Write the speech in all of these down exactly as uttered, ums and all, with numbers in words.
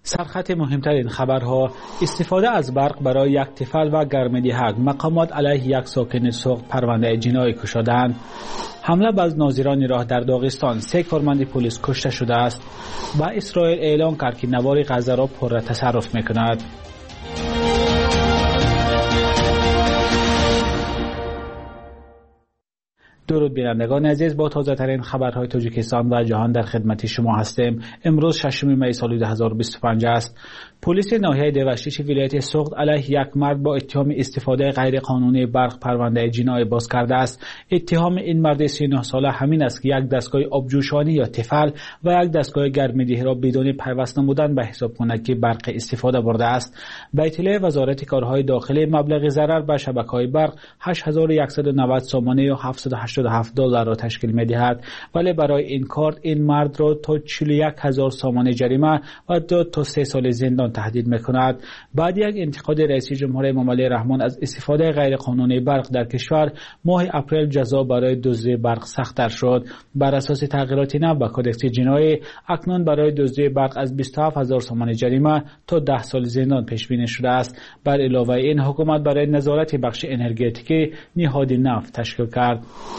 سرخط مهمترین خبرها: استفاده از برق برای یک طفل و گرم‌دهک، مقامات علیه یک ساکن سوخت پرونده جنایی کشادند. حمله به ناظران راه در داغستان، سه کارمند پلیس کشته شده است و اسرائیل اعلام کرد که نوار غزه را پر تصرف می‌کند. درود بینندگان عزیز، با تازه ترین خبرهای تاجیکستان و جهان در خدمت شما هستیم. امروز ششم می سال دو هزار و بیست و پنج است. پلیس ناحیه دوشیش ولایت سوخت علیه یک مرد با اتهام استفاده غیرقانونی برق پرونده جنایی باز کرده است. اتهام این مرد سی و نه ساله همین است که یک دستگاه آبجوشانی یا تفل و یک دستگاه گرم‌دهی را بدون پیوست نمودن به حساب کننده برق استفاده برده است. به اطلاع وزارت کارهای داخلی، مبلغ ضرر به شبکه‌های برق هشت هزار و صد و نود سامانه یا هفتصد و هشتاد و هفت دلار را تشکیل می‌دهد، ولی برای این کار این مرد را تا چهل و یک هزار سامانه جریمه و دو تا سه سال زندان تهدید می‌کند. بعد یک انتقاد رئیس جمهور امام علی رحمان از استفاده غیرقانونی برق در کشور، ماه اپریل جزا برای دزدی برق سخت‌تر شد. بر اساس تغییرات نو به کدکس جنایی، اکنون برای دزدی برق از بیست و هفت هزار سامانه جریمه تا ده سال زندان پیش بینی شده است. بر علاوه این، حکومت برای نظارت بخش انرژتیکی نهاد نفت تشکیل کرد.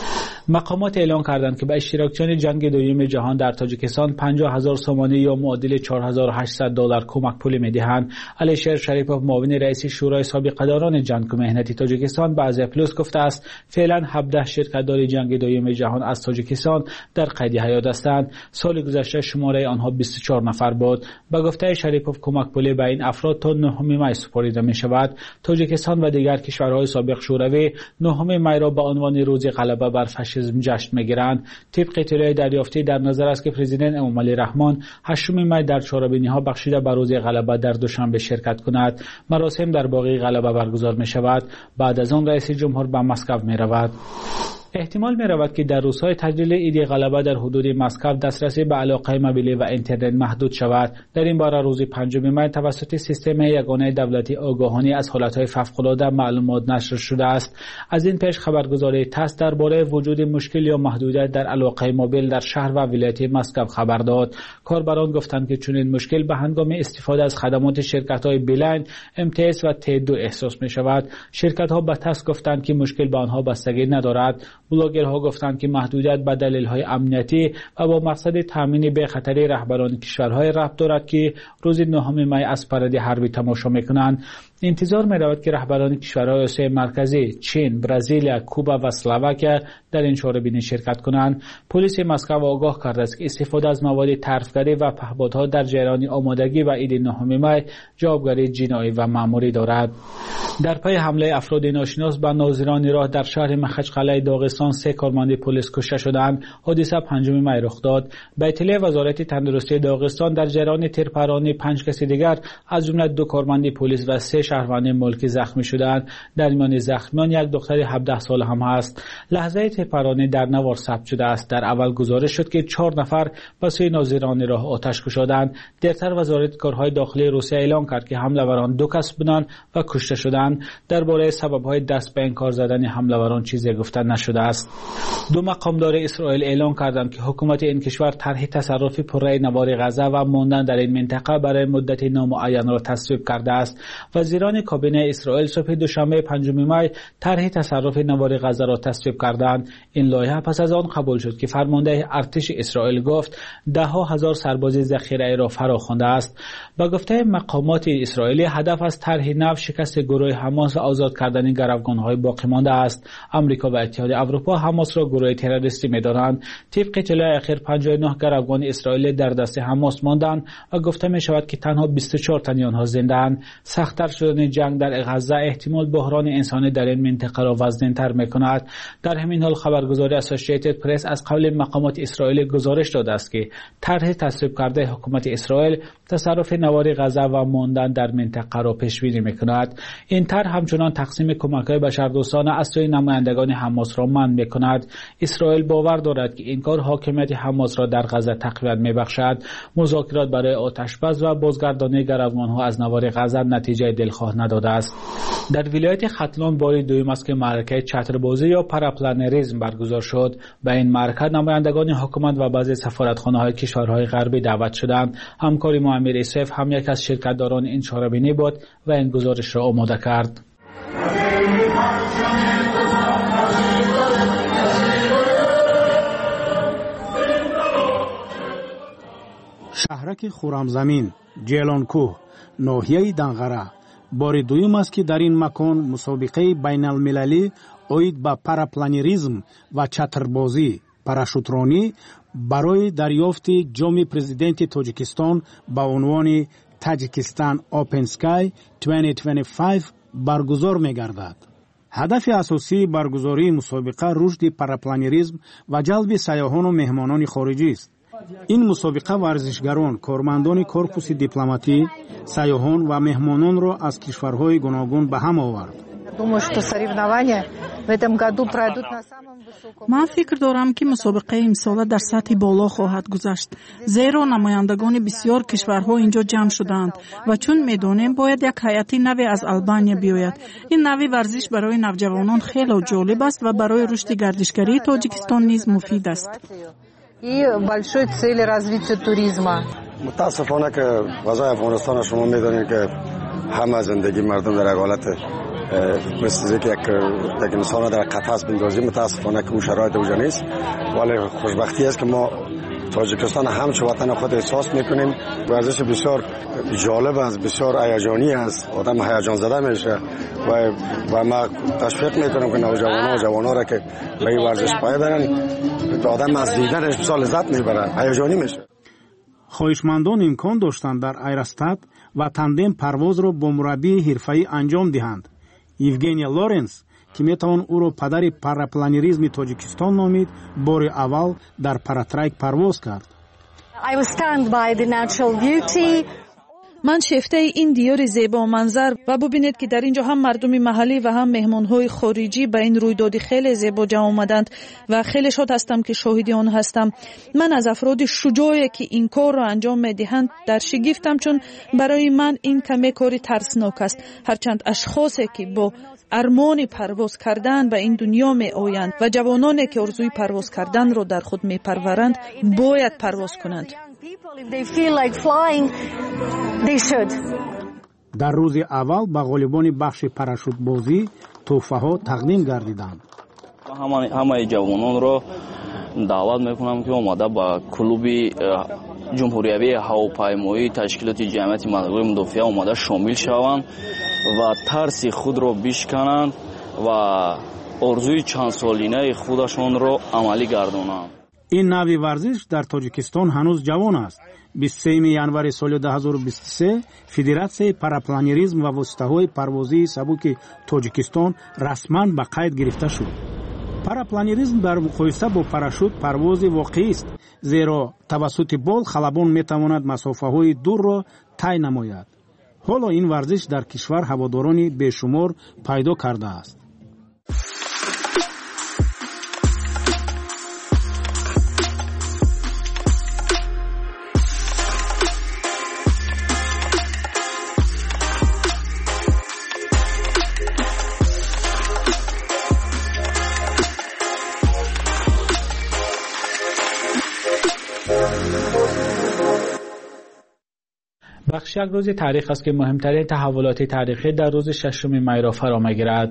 مقامات اعلام کردند که به اشتراکچیان جنگ دوم جهان در تاجیکستان پنجاه هزار سامانه یا معادل چهار هزار و هشتصد دلار کمک پولی می‌دهند. علیشیر شریپوف، معاون رئیس شورای سابقه‌داران جنگ و مهنتی تاجیکستان، به ازیا پلوس گفته است فعلا هفده شرکت‌دار جنگ دوم جهان از تاجیکستان در قید حیات هستند. سال گذشته شماره آنها بیست و چهار نفر بود. به گفته شریپوف، کمک پولی به این افراد تا نهم می سپرده می‌شود. تاجیکستان و دیگر کشورهای سابق شوروی نهم می را به عنوان روز غلبه بر فاشیسم جشن می‌گیرند. طبق اطلاع دریافتی، در نظر است که پرزیدنت امام علی رحمان هشتم می در چهاربینی‌ها بخشیده به روز غلبه در دوشنبه شرکت کند. مراسم در باغ غلبه برگزار می‌شود. بعد از آن رئیس جمهور به مسکو می‌رود. احتمال می رود که در روزهای تجلیل عید غلبه در حدود مسکو دسترسی به علاقه موبیلی و اینترنت محدود شود. در این باره روز پنجم می توسط سیستم یگانه دولتی آگاهانی از حالتهای فوق‌العاده معلومات نشر شده است. از این پیش خبرگزاری تاس درباره وجود مشکل یا محدودیت در علاقه موبیل در شهر و ولایت مسکو خبر داد. کاربران گفتند که چنین مشکل به هنگام استفاده از خدمات شرکت‌های بیلاین، ام تی اس و تی دو احساس می شود. شرکت‌ها به تاس گفتند که مشکل به آنها بستگی ندارد. بلاگرها گفتند که محدودیت به دلایل امنیتی و با مقصد تامین به خطر رهبران کشورهای ربط دارد که روز نهم می از پرده حربی تماشا میکنند. انتظار می رود که رهبران کشورهای آسیای مرکزی، چین، برزیل، کوبا و اسلواکیا در این چهاربینی شرکت کنند. پلیس مسکو آگاه کرده است که استفاده از مواد طرفگری و پهپادها در جریان آمادگی و عید نهم می جوابگری جنایی و مأموری دارد. در پی حمله افراد ناشناس به ناظران راه در شهر مخچقله داغستان، سه کارمند پلیس کشته شدند. حادثه پنجم می رخ داد. به اطلاع وزارت تندرستی داغستان، در جریان تیرپرانی پنج کسی دیگر از جمله دو کارمند پلیس و سه شهروند ملکی زخمی شدند. در میان زخمیان یک دختر هفده ساله هم است. لحظه تیرپرانی در نوار ثبت شده است. در اول گزارش شد که چهار نفر به سوی ناظران راه آتش گشودند. دیرتر وزارت کارهای داخلی روسیه اعلام کرد که حمله‌وران دو کس بودند و کشته شدند. درباره سبب‌های دست به انکار زدن حمله‌وران چیزی گفته نشده است. دو مقامدار اسرائیل اعلام کردند که حکومت این کشور طرح تصرفی پره نوار غزه و ماندن در این منطقه برای مدت نامعین را تصویب کرده است. وزیران کابینه اسرائیل صبح دوشنبه پنجم می طرح تصرف نوار غزه را تصویب کردند. این لایحه پس از آن قبول شد که فرمانده ارتش اسرائیل گفت ده ها هزار سرباز ذخیره را فراخوانده است. با گفته مقامات اسرائیلی، هدف از طرح نو شکست گروه حماس و آزاد کردن گروگان‌های باقی مانده است. آمریکا و اتحاد اروپا حماس را گروه تروریستی می‌دانند. طبق اطلاع اخیر پنجاه و نه گروگان اسرائیلی در دست حماس ماندند و گفته می‌شود که تنها بیست و چهار تن آنها زنده‌اند. سخت‌تر شدن جنگ در غزه احتمال بحران انسانی در این منطقه را وزن‌تر می‌کند. در همین حال خبرگزاری اسوسییتد پرس از قبل مقامات اسرائیلی گزارش داده است که طرح تصویب کرده حکومت اسرائیل تصرف نوار غزه و ماندن در منطقه را پیش بینی می‌کند. این طرح همچنان تقسیم کمک‌های بشردوستانه از سوی نمایندگان حماس را منع تقویتمند می‌کند. اسرائیل باور دارد که این کار حاکمیت حماس را در غزه تقویت می‌بخشد. مذاکرات برای آتشبس و بازگردانی گروگان‌ها از نوار غزه نتیجه دلخواه نداده است. در ولایت ختلان بار دوم است که معرکه چتربازی یا پاراپلانریسم برگزار شد. به این معرکه نمایندگان حکومت و بعضی سفارتخانه‌های کشورهای غربی دعوت شدند. همکار ما امیر اسف هم یک از شرکتداران این چهاربینی بود و این گزارش را آماده کرد. شهرک خرمزمین، جیلانکوه، ناحیه دنغره بار دوم است که در این مکان مسابقه بین المللی اوید به پاراپلانریسم و چتربازی پاراشوترانی برای دریافت جام پرزیدنت تاجیکستان با عنوان تاجیکستان اوپن اسکای دو هزار و بیست و پنج برگزار می گردد. هدف اساسی برگزاری مسابقه رشد پاراپلانریسم و جلب سیاحان و مهمانان خارجی است. این مسابقه ورزشگران، کارمندان کورپوس دیپلماتی، سیاحان و مهمانان را از کشورهای گوناگون به هم آورد. من فکر دارم که مسابقه امسال در سطح بالا خواهد گذشت، زیرا نمایندگان بسیار کشورها اینجا جمع شدند و چون میدونیم باید یک هیئت نوی از آلبانیا بیاید. این نوی ورزش برای نوجوانان خیلی جالب است و برای رشد گردشگری تاجیکستان نیز مفید است. и большой цели развития туризма. متاسفانه که وضع افغانستان شما میدونید که همه زندگی مردم در حالت مثل که یک یک انسان در قفس بندازیم. متاسفانه که اون شرایط اوجا نیست، ولی خوشبختی است که ما تاجیکستان همچو وطن خود احساس میکنیم. ورزش بسیار جالب است، بسیار هیجانی است، آدم هیجان زده میشه و و ما تشویق میکنم که نوجوانان و جوانان را که به این ورزش پای برن، آدم از دیدنش بسیار لذت میبره، هیجانی میشه. خواهشمندان امکان داشتند در ایرستاد و تاندم پرواز را با مربی حرفه‌ای انجام دهند. یوگنیا لورنس که میتوان او را پدر پاراپلانریسم تاجیکستان نامید، بار اول در پاراتریک پرواز کرد. I was stunned by the natural beauty. من شیفته این دیار زیبا منظر و ببینید که در اینجا هم مردم محلی و هم مهمانهای خارجی به این رویداد خیلی زیبا جمع آمدند و خیلی شاد هستم که شاهد آن هستم. من از افراد شجاعی که این کار را انجام میدهند در شگفتم، چون برای من این کمی کاری ترسناک است. هرچند اشخاصی که با ارمان پرواز کردن به این دنیا می آیند و جوانانی که آرزوی پرواز کردن را در خود می پرورند باید پرواز کنند. در روز اول به غالبان بخش پاراشوت بازی تحفه ها تقدیم گردیدند. همه همه جوانان را دعوت میکنم که اومده با کلوب جمهوریوی هواپیمایی تشکیلات جمعیت مردم مدافع اومده شامل شوند و ترس خود را بشکنند و آرزوی چند سالینه خودشان را عملی گردانند. این نوع ورزش در تاجیکستان هنوز جوان است. بیست و سوم ژانویه سال دو هزار و بیست و سه فدراسیون پاراپلانریسم و واسطه‌های پروازی سبک تاجیکستان رسما به قید گرفته شد. پاراپلانریسم در مقایسه با پاراشوت پرواز واقعی است، زیرا توسط بال خلبان میتواند مسافه‌های دور را طی نماید. حالا این ورزش در کشور هوادارانی بیشمار پیدا کرده است. بخش یک روز تاریخ است که مهمترین تحولات تاریخی در روز ششم می را فرا می‌گیرد.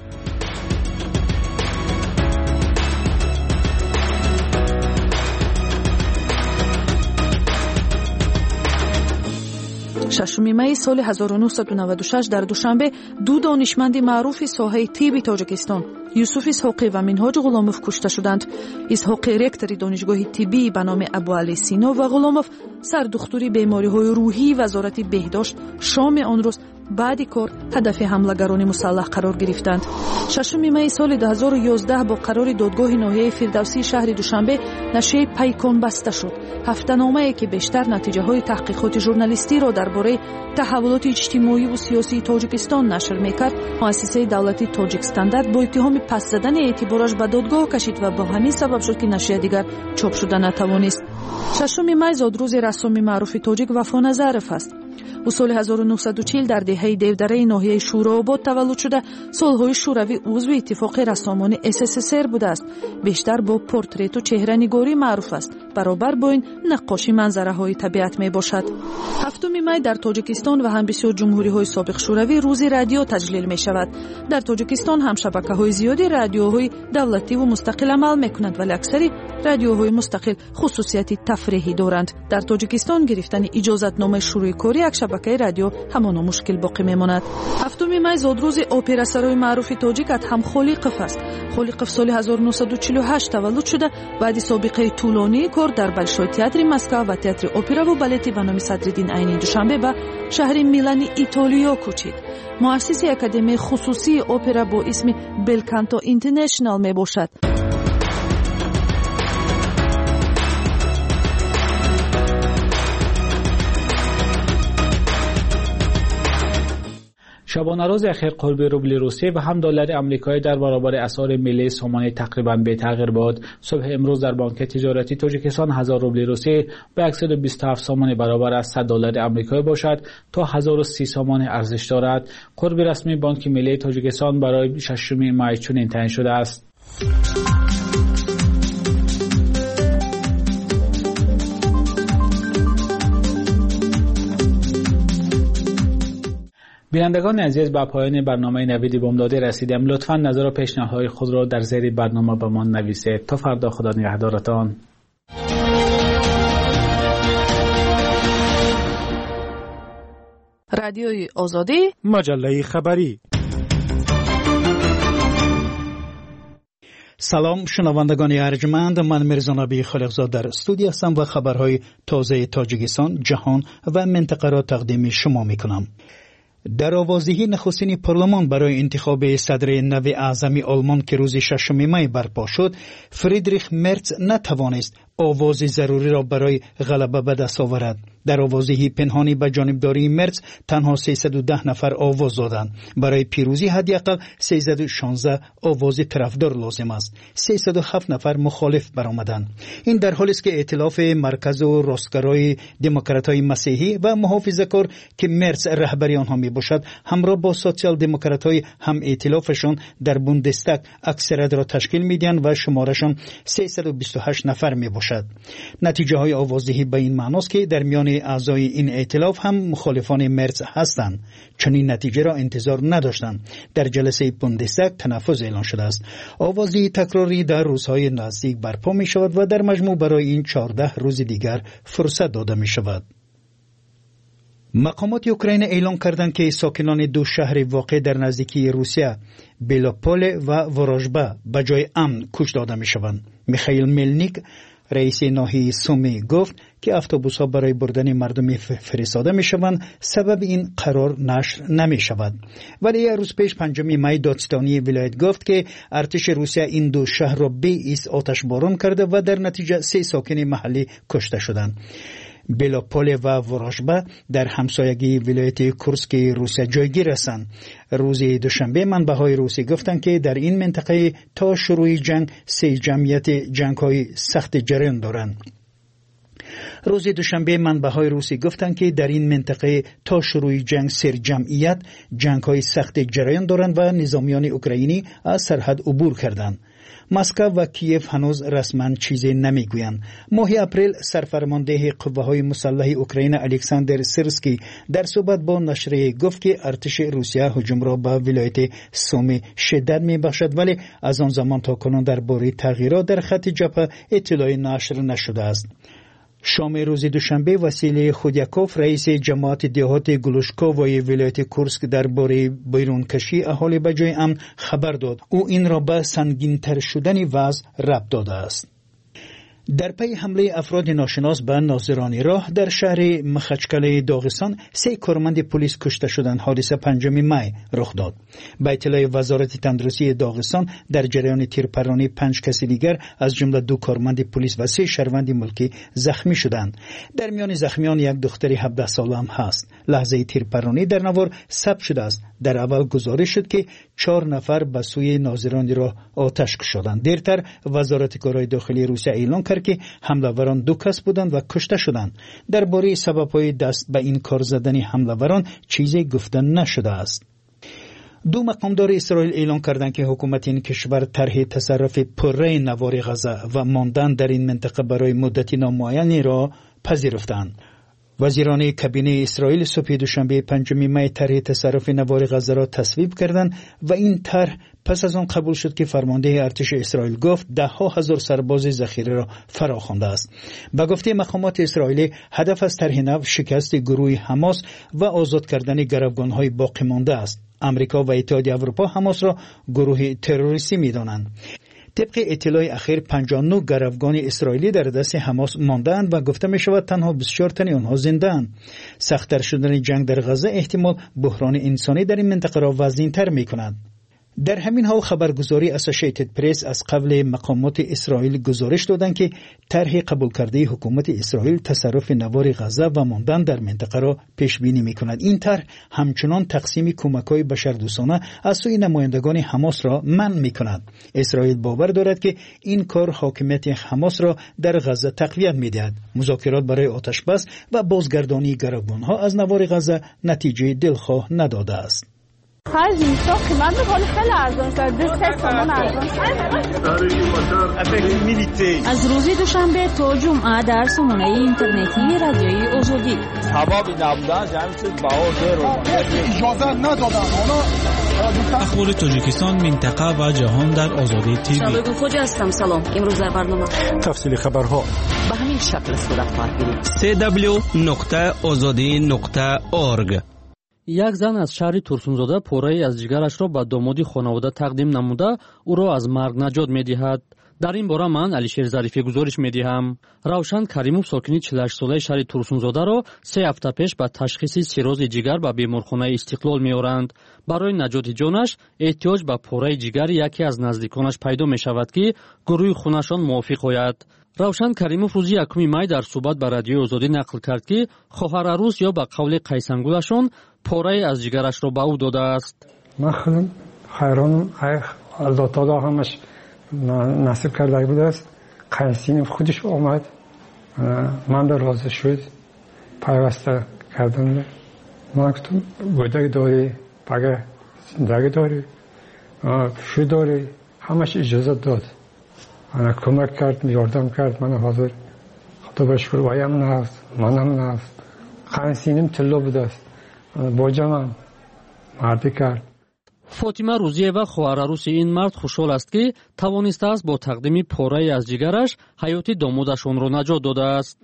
ششم می سال هزار و نهصد و نود و شش در دوشنبه دو دانشمند معروف ساحه طب تاجیکستان، یوسف اسحاقی و منهاج غلاموف کشته شدند. اسحاقی رکتور دانشگاه طبی به نام ابوعلی سینا و غلاموف سردختوری بیماری‌های روحی وزارت بهداشت شام آن روز баъди кор ҳадафи ҳамлагарони мусаллаҳ қарор гирифтанд. шашуми майи соли ду ҳазору ёздаҳ бо қарори додгоҳи ноҳияи фирдавсии шаҳри Душанбе нашрияи Пайкон баста шуд. ҳафтаномае ки бештар натиҷаҳои таҳқиқоти журналистиро дар бораи таҳаввулоти иҷтимоиву сиёсии Тоҷикистон нашр мекард, муассисаи давлати Тоҷик Стандарт бо иттиҳоми пас задани эътибораш ба додгоҳ кашид ва бо ҳамин сабаб шуд ки нашрия дигар чоп шуда натавонист. шашуми май зодрӯзи рассоми маъруфи тоҷик Вафо Назаров аст. ӯ соли ҳазору нуҳсаду чил дар деҳаи Девдараи ноҳияи Шӯрообод таваллуд шуда, солҳои шӯравӣ узви иттифоқи рассомони эс эс эс эр будааст. бештар бо портрету чеҳранигорӣ маъруф аст. баробар бо ин наққоши манзараҳои табиат мебошад. ҳафтуми май дар Тоҷикистон ва ҳам бисёр ҷумҳуриҳои собиқ шӯравӣ рӯзи радио таҷлил мешавад. дар Тоҷикистон ҳам шабакаҳои зиёди радиоҳои давлативу мустақил амал мекунанд, вале аксари радиоҳои мустақил хусусияти тафриҳӣ доранд. дар Тоҷикистон гирифтани иҷозатномаи шурӯи кори як шабакаи радио ҳамоно мушкил боқӣ мемонад. ҳафтуми май зодрӯзи операсарои маъруфи тоҷик Адҳам Холиқов аст. Холиқов соли ҳазору нуҳсаду чилу ҳашт таваллуд шуда, баъди собиқаи тӯлонии кор дар Большой театри Москва ва театри операву балети ба номи Садриддин Айни Душанбе ба шаҳри Милани Итолиё кӯчид. муассиси академияи хусусии опера бо исми Белканто Интернешнал мебошад. شبانه‌روز اخیر قرب روبل روسیه و هم دلار آمریکایی در برابر اسعار ملی سومانی تقریباً به تغییر بود. صبح امروز در بانک تجارتی تاجیکستان هزار روبل روسیه به صد و بیست و هفت سومانی برابر از صد دلار آمریکایی باشد تا هزار و سی سومانی ارزش دارد. قرب رسمی بانک ملی تاجیکستان برای ششم مای چنین تعیین شده است. بینندگان عزیز، با پایان برنامه نوید بامدادی رسیدیم. لطفاً نظر و پیشنهادهای خود را در زیر برنامه به ما نویسید. تا فردا، خدا نگهدارتان. رادیوی آزادی، مجله خبری. سلام شنوندگان ارجمند، من میرزا نبی خالقزاد در استودیو هستم و خبرهای تازه تاجیکستان، جهان و منطقه را تقدیم شما میکنم. در آوازدهی نخستین پارلمان برای انتخاب صدر نو اعظم آلمان که روز ششم می برپا شد، فریدریخ مرتز نتوانست آواز ضروری را برای غلبه به دست آورد. در آوازدهی پنهانی به جانبداری مرتز تنها سیصد و ده نفر آواز دادند. برای پیروزی حداقل سیصد و شانزده آواز طرفدار لازم است. سیصد و هفت نفر مخالف برآمدند. این در حالی است که ائتلاف مرکز و راستگرای دموکرات‌های مسیحی و محافظه‌کار که مرتز رهبری آنها میباشد، همراه با سوسیال دموکرات‌های هم ائتلافشان در بوندستاگ اکثریت را تشکیل میدهند و شمارشان سیصد و بیست و هشت نفر میباشد. نتیجه های آوازدهی به این معناست که در میان اعضای این ائتلاف هم مخالفان مرتز هستند. چنین نتیجه را انتظار نداشتند. در جلسه بوندستاگ تنفذ اعلان شده است. آوازدهی تکراری در روزهای نزدیک برپا می شود و در مجموع برای این چهارده روز دیگر فرصت داده می شود. مقامات اوکراین اعلام کردند که ساکنان دو شهر واقع در نزدیکی روسیه، بیلاپول و ورژبا، به جای امن کوچ داده می شوند. میخائیل ملنیک، رئیس ناحیه سومی، گفت که اتوبوس‌ها برای بردن مردم فرستاده می‌شوند. سبب این قرار نشر نمی‌شود. ولی یک روز پیش پنجم می دادستانی ولایت گفت که ارتش روسیه این دو شهر را به ایست آتشباران کرده و در نتیجه سه ساکن محلی کشته شدند. بیلاپول و ورژبا در همسایگی ولایت کورسک روسیه جایگیر هستند. روز دوشنبه منبع‌های روسی گفتند که در این منطقه تا شروع جنگ سه جمعیت جنگ‌های سخت جریان دارند. روز دوشنبه منبع‌های روسی گفتند که در این منطقه تا شروع جنگ سه جمعیت جنگ‌های سخت جریان دارند و نظامیان اوکراینی از سرحد عبور کردند. مسکو و کیف هنوز رسما چیزی نمیگویند. ماه اپریل سرفرمانده قوه‌های مسلح اوکراین الکساندر سیرسکی در صحبت با نشریه گفت که ارتش روسیه هجوم را به ولایت سومی شدت میبخشد، ولی از آن زمان تا کنون درباره تغییرات در خط جبهه اطلاعی نشر نشده است. شام روز دوشنبه وسیلی خودیاکوف، رئیس جماعت دهات گلوشکووای ولایت کورسک درباره بیرون کشی اهالی به جای امن خبر داد. او این را به سنگین‌تر شدن وضع ربط داده است. در پی حمله افراد ناشناس به ناظران راه در شهر مخچکل داغستان سه کارمند پلیس کشته شدند. حادثه پنجم می رخ داد. به اطلاع وزارت تندرستی داغستان در جریان تیرپرانی پنج کسی دیگر از جمله دو کارمند پلیس و سه شهروند ملکی زخمی شدند. در میان زخمیان یک دختر هفده ساله هم هست. لحظه تیرپرانی در نوار ثبت شده است. در اول گزارش شد که چهار نفر به سوی ناظران راه آتش کشیدند. دیرتر وزارت کارهای داخلی روسیه اعلام کرد که حمله‌وران دو کس بودند و کشته شدند. درباره سبب‌های دست به این کار زدن حمله‌وران چیزی گفته نشده است. دو مقامدار اسرائیل اعلام کردند که حکومت این کشور طرح تصرف پره نوار غزه و ماندن در این منطقه برای مدتی نامعینی را پذیرفتند. وزیران کابینه اسرائیل صبح دوشنبه پنجم می طرح تصرف نوار غزه را تصویب کردند و این طرح پس از آن قبول شد که فرمانده ارتش اسرائیل گفت ده ها هزار سرباز ذخیره را فراخوانده است. به گفته مقامات اسرائیلی هدف از طرح نو شکست گروه حماس و آزاد کردن گروگان‌های باقی مانده است. امریکا و اتحادیه اروپا حماس را گروه تروریستی می‌دانند. طبق اطلاع اخیر پنجاه و نه گروگان اسرائیلی در دست حماس مانده‌اند و گفته می شود تنها بیست و چهار تن آنها زنده‌اند. سخت‌تر شدن جنگ در غزه احتمال بحران انسانی در این منطقه را وزین‌تر می‌کند. در همین حال خبرگزاری اسوسییتد پرس از قبل مقامات اسرائیل گزارش دادند که طرح قبول کرده حکومت اسرائیل تصرف نوار غزه و ماندن در منطقه را پیش بینی می‌کند. این طرح همچنان تقسیم کمک‌های بشردوستانه از سوی نمایندگان حماس را منع می‌کند. اسرائیل باور دارد که این کار حاکمیت حماس را در غزه تقویت می‌دهد. مذاکرات برای آتش‌بس و بازگردانی گروگان‌ها از نوار غزه نتیجه دلخواه نداده است. خرج اینستا قیمت حال خیلی ارزان شد. دو سه سامان ارزان شد. از روز دوشنبه تا جمعه در سامانه اینترنتی رادیوی آزادی سبب نبودن جمع شد بها زیر اجازه ندادن. اخبار تاجیکستان، منطقه و جهان در آزادی تیوی. شبگو خوجه هستم. سلام. امروز در برنامه تفصیل خبرها به همین شکل صورت خواهد گرفت. سی دبلیو نقطه آزادی نقطه اورگ. یک زن از شهر تورسونزاده پوره‌ای از جگرش را به دامادی خانواده تقدیم نموده او را از مرگ نجات می‌دهد. در این باره من علیشیر ظریفی گزارش می‌دهم. روشن کریموف ساکنی چهل و هشت ساله شهر تورسونزاده را سه هفته پیش به تشخیص سیروز جگر به بیمارخانه استقلال می‌آورند. برای نجات جانش احتیاج به پوره جگر یکی از نزدیکانش پیدا می‌شود که گروه خونشان موافق آید. روشن کریموف روزی یکم می در صحبت به رادیو آزادی نقل کرد که خواهر عروس یا به قول قیسنگولشان پاره از جگرش را به او داده است. من خیلی حیرانم. الله تعالی همش نصیب کرده بود است. قیسین خودش آمد، من در راضی شد، پیوسته کردم. من گفتم گودک داری، پگه زندگی داری، شو داری، همش اجازه داد. من کمک کرد، یاردم کرد. من حاضر خدا بشکر وایم نهست، منم نهست. قیسینم طلا بود است. با جانم مردی کرد. فاطمه روزیه و خواهر عروس این مرد خوشحال است که توانسته است با تقدیم پاره از جگرش حیات دامادشان را نجات داده است.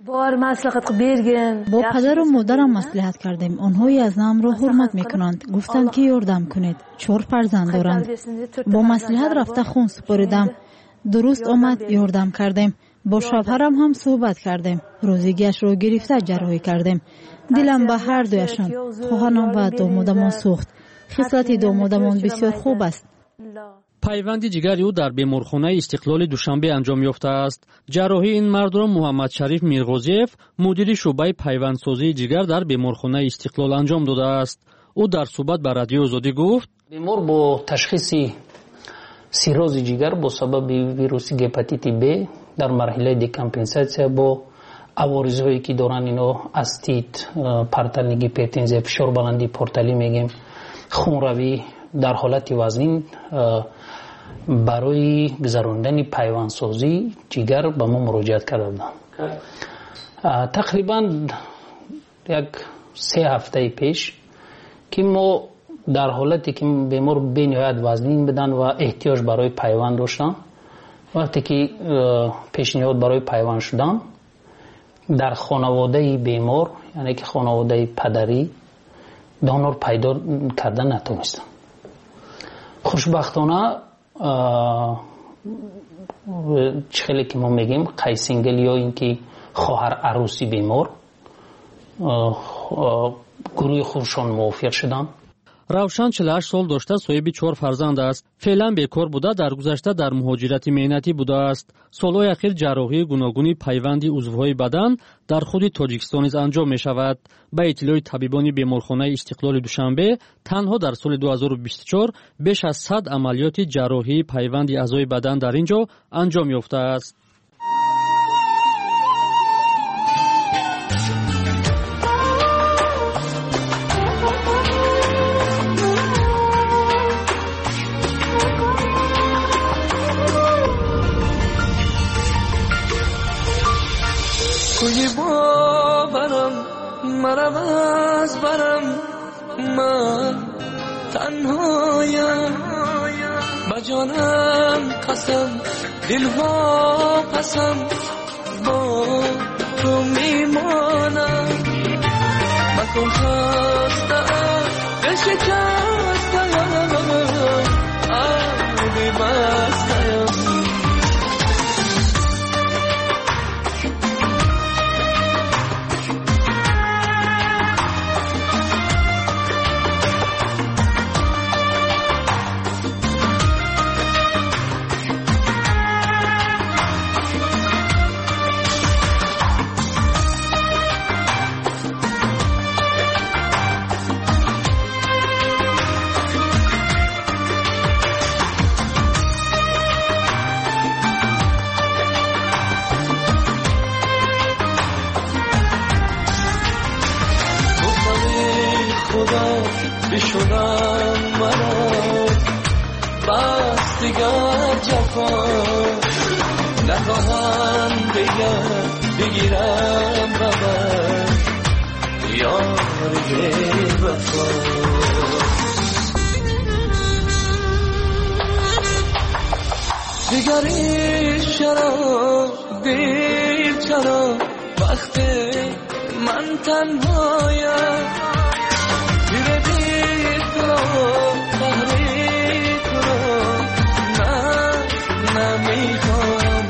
با پدر و مادرم مصلحت کردیم. آنها ازم را حرمت میکنند. گفتند که یاردم کنید. چهار فرزند دارند. با مصلحت رفته خون سپاریدم. درست آمد یاردم کردیم. با شوهرم هم صحبت کردیم. روزیگیش را گرفته جراحی کردیم. دلم به هر دویشان، خواهرم و دامادمان سوخت. خصلت دامادمان بسیار خوب است. پیوند جگر او در بیمارخانه استقلال دوشنبه انجام یافته است. جراحی این مرد را محمد شریف میرغازیف، مدیر شعبه پیوندسازی جگر در بیمارخانه استقلال انجام داده است. او در صحبت با رادیو آزادی گفت: بیمار با تشخیص سیروز جگر با سبب ویروس هپاتیت B در مرحله دیکامپنساسیا با عوارض‌هایی که دارن اینا استیت، پرتنگی پتنزه، فشار بلندی پورتالی میگیم، خونروی در حالت وزنین برای گذراندن پیوندسازی جگر به ما مراجعت کردند. تقریبا یک سه هفته پیش که ما در حالتی که بیمار به نهایت وزنین بدن و احتیاج برای پیوند داشتن، وقتی که پیشنهاد برای پیوند شدن در خانواده بیمار، یعنی که خانواده پدری، دانور پیدا کردن نتونستن. خوشبختانه خیلی که ما میگیم قیسینگل یا اینکه خواهر عروسی بیمار گروه خودشان موفق شدن. равшан چهل و هشت سال дошта соҳиби чор фарзанд аст. феълан бекор буда, дар гузашта дар муҳоҷирати меҳнатӣ будааст. солҳои ахир ҷарроҳии гуногуни пайванди узвҳои бадан дар худи тоҷикистон низ анҷом мешавад. ба иттилои табибони беморхонаи истиқлоли душанбе, танҳо дар соли ду ҳазору бисту чор беш аз сад амалиёти ҷарроҳии пайванди аъзои бадан дар ин ҷо анҷом ёфтааст. توی باورم مرم از برم من تنهایم با جانم قسم دلها پسم با تو میمانم مکن خستم دل شکستم آبی بستم بشونم مرا بس دیگر جفا نخواهم بگم بگیرم ببر یار وفا دیگری چرا دیر چرا وقت من تنهایم دیره دیر کنم تحریک کنم من نمیخوام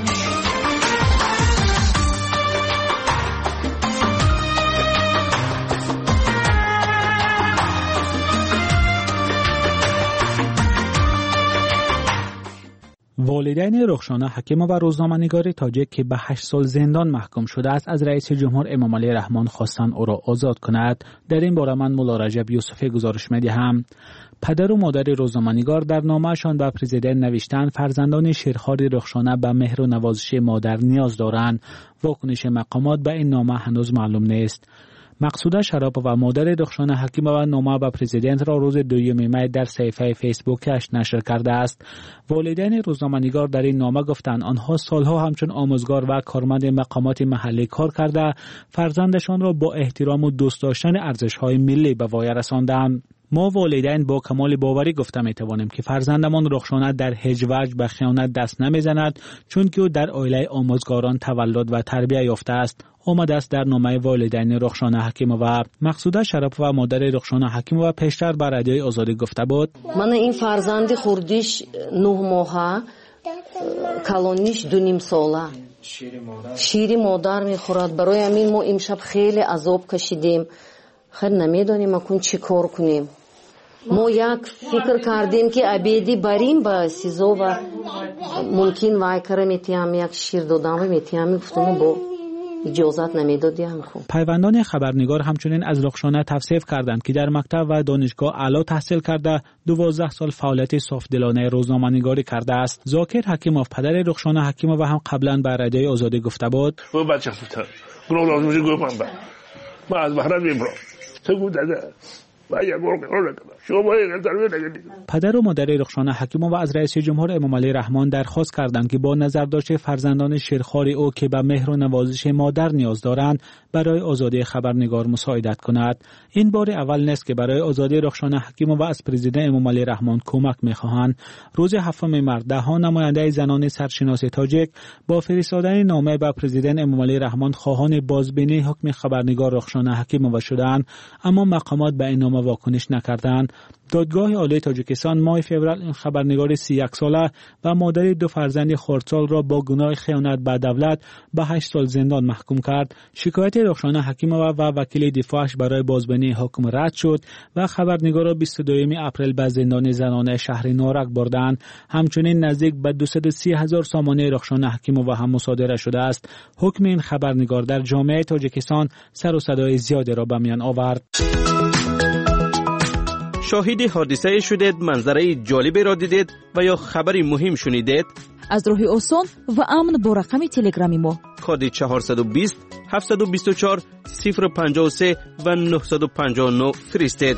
والدین رخشانه حکیمه و روزنامه‌نگار تاجیک که به هشت سال زندان محکوم شده است از رئیس جمهور امام علی رحمان خواستند او را آزاد کند. در این باره من مولا رجب یوسفی گزارش می‌دهم. پدر و مادر روزنامه‌نگار در نامه‌شان به پرزیدنت نوشتند فرزندان شیرخوار رخشانه به مهر و نوازش مادر نیاز دارند. واکنش مقامات به این نامه هنوز معلوم نیست. مقصوده شراب و مادر رخشانه حکیمه و نامه به پرزیدنت را روز دوم می در صفحه فیسبوکش نشر کرده است. والدین روزنامه‌نگار در این نامه گفتند آنها سالها همچون آموزگار و کارمند مقامات محلی کار کرده فرزندشان را با احترام و دوست داشتن ارزش‌های ملی به وای رساندند. ما والدین با کمال باوری گفته می توانیم که فرزندمان رخشانه در هیچ وجه به خیانت دست نمیزند چون که او در عائله آموزگاران تولد و تربیت یافته است. آمده است در نامه والدین رخشانه حکیمه و مقصوده شرف و مادر رخشانه حکیمه و پیشتر به رادیوی آزادی گفته بود من این فرزند خوردیش نه ماهه کلونیش دو نیم ساله شیر مادر میخورد. برای همین ما امشب خیلی عذاب کشیدیم. خیر نمیدونیم اکن چی کار کنیم. ما یک فکر کردیم که ابیدی بریم با سیزو و ممکن وای کرم میتیم یک شیر دادم و میتیم گفتم با اجازت نمیدادیم. خوب پیوندان خبرنگار همچنین از رخشانه توصیف کردند که در مکتب و دانشگاه اعلی تحصیل کرده دوازده سال فعالیت صافدلانه روزنامه‌نگاری کرده است. ذاکر حکیموف پدر رخشانه حکیمه و هم قبلا به رادیوی آزادی گفته بود و بچه بود گروه لازم گفتم ما از بحران میبرم تو بود پدر و مادر رخشانه حکیمه و از رئیس جمهور امام علی رحمان درخواست کردند که با نظرداشت فرزندان شیرخوار او که به مهر و نوازش مادر نیاز دارند برای آزادی خبرنگار مساعدت کند. این بار اول نیست که برای آزادی رخشانه حکیمه و از پرزیدنت امام علی رحمان کمک می‌خواهند. روز هفتم مارس ده‌ها نماینده زنان سرشناس تاجیک با فرستادن نامه به پرزیدنت امام علی رحمان خواهان بازبینی حکم خبرنگار رخشانه حکیمه شدند، اما مقامات به این اما واکنش نکردند. دادگاه عالی تاجیکستان ماه فوریه این خبرنگار سی و یک ساله و مادر دو فرزند خردسال را با گناه خیانت به دولت به هشت سال زندان محکوم کرد. شکایت رخشانه حکیمова و وکیل دفاعش برای بازبینی حکم رد شد و خبرنگار را بیست و دوم اپریل به زندان زنانه شهر نارک بردند. همچنین نزدیک به دویست و سی هزار سامانه رخشانه حکیمova هم مصادره شده است. حکم این خبرنگار در جامعه تاجیکستان سر و صدای زیادی را به میان آورد. شاهد حادثه شدید، منظره جالبی را دیدید و یا خبری مهم شنیدید؟ از راه آسان و امن با رقم تلگرامی ما کد چهارصد و بیست هفتصد و بیست و چهار صفر پنجاه و سه و نهصد و پنجاه و نه فرستید.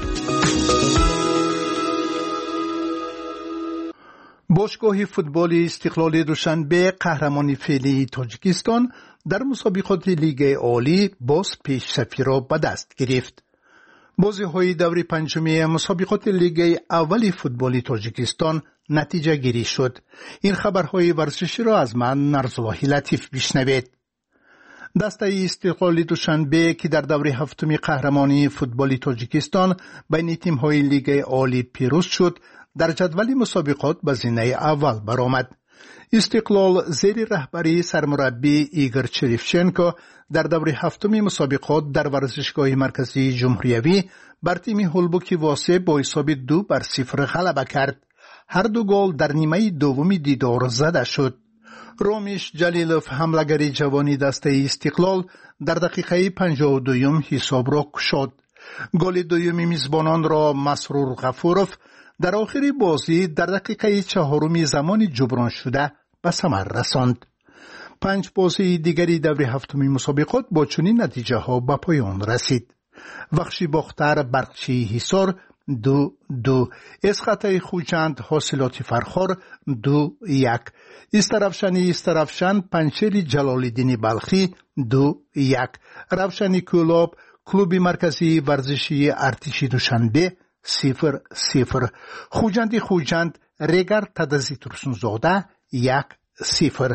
باشگاه فوتبال استقلال دوشنبه قهرمانی فعلی تاجیکستان در مسابقات لیگ عالی باز پیشرفتی را به دست گرفت. بازی‌های دور پنجمی مسابقات لیگ اولی فوتبالی تاجیکستان نتیجه گیری شد. این خبرهای ورزشی را از من نرزالله لطیف بشنوید. دسته استقلال دوشنبه که در دور هفتمی قهرمانی فوتبالی تاجیکستان بین تیم‌های لیگ عالی پیروز شد، در جدول مسابقات به زینه اول برآمد. استقلال زیر رهبری سرمربی ایگور چریفچنکو در دور هفتمی مسابقات در ورزشگاه مرکزی جمهوریوی بر تیم هولبوکی واسه با حساب دو بر صفر غلبه کرد. هر دو گل در نیمه دومی دیدار زده شد. رامیش جلیلوف حمله‌گر جوانی دسته استقلال در دقیقه پنجاه و دوم حساب را گشاد. گل دوم میزبانان را مسرور غفورов در آخر بازی در دقیقه چهارم زمان جبران شده به ثمر رساند. پنج بازی دیگری دور هفتمی مسابقات با چنین نتیجه ها به پایان رسید. وخشی باختر برقچی حصار دو دو، اسقطه خوجند حاصلات فرخار دو یک، استرافشانی استرافشان پنچری جلالالدین بلخی دو یک، روشنی کولاب کلوب مرکزی ورزشی ارتشی دوشنبه صفر صفر، خوجندی خوجند ریگر تدزی ترسونزاده یک صفر.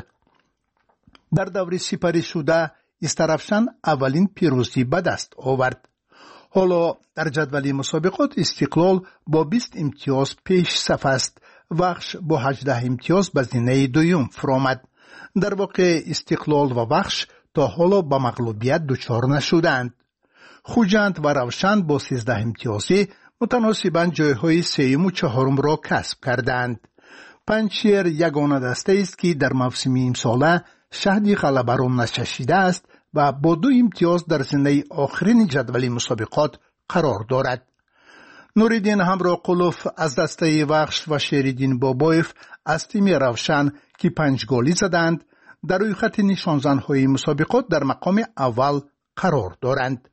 در دوری سپری شده استرافشان اولین پیروزی به دست آورد. حالا در جدول مسابقات استقلال با بیست امتیاز پیش صف است. وخش با هجده امتیاز به زینه دوم فرآمد. در واقع استقلال و وخش تا حالا به مغلوبیت دچار نشدند. خوجند و روشن با سیزده امتیازی متناسباً جایهای سوم و چهارم را کسب کردند. پنچیر یگانه دسته است که در موسم امساله شهد غلبه را نچشیده است و با دو امتیاز در زینه آخرین جدول مسابقات قرار دارد. نوریدین همراه قلوف از دسته وخش و شیریدین بابایف از تیم روشن که پنج گلی زدند در روی خط نشانزنهای مسابقات در مقام اول قرار دارند.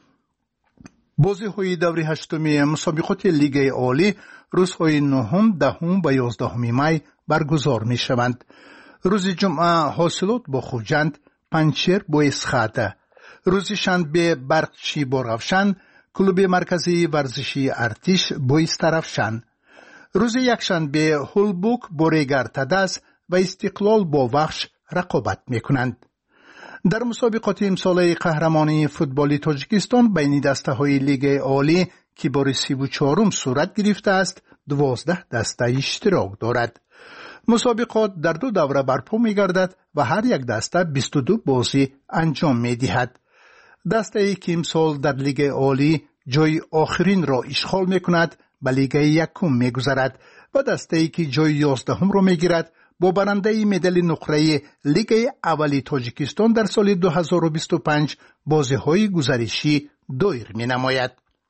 بازی‌های دور هشتمی مسابقات لیگ عالی روزهای نهم، دهم و یازدهم می برگزار می‌شوند. روز جمعه حاصلات با خوجند، پنچیر با اسخاته، روز شنبه برقچی با روشن، کلوب مرکزی ورزشی ارتش با استرافشان، روز یکشنبه هولبوک با ریگر تدز و استقلال با وخش رقابت می‌کنند. در مسابقات امساله قهرمانی فوتبالی تاجیکستان بین دسته‌های لیگ عالی که بار سی و چهارم صورت گرفته است، دوازده دسته اشتراک دارد. مسابقات در دو دوره برپا می‌گردد و هر یک دسته بیست و دو بازی انجام می‌دهد. دسته‌ای که امسال در لیگ عالی جای آخرین را اشغال می‌کند به لیگ یکم می‌گذرد و دسته‌ای که جای یازدهم را می‌گیرد با برنده مدال نقره لیگ اولی تاجیکستان در سال دو هزار و بیست و پنج بازی‌های گزارشی دایر می‌نماید.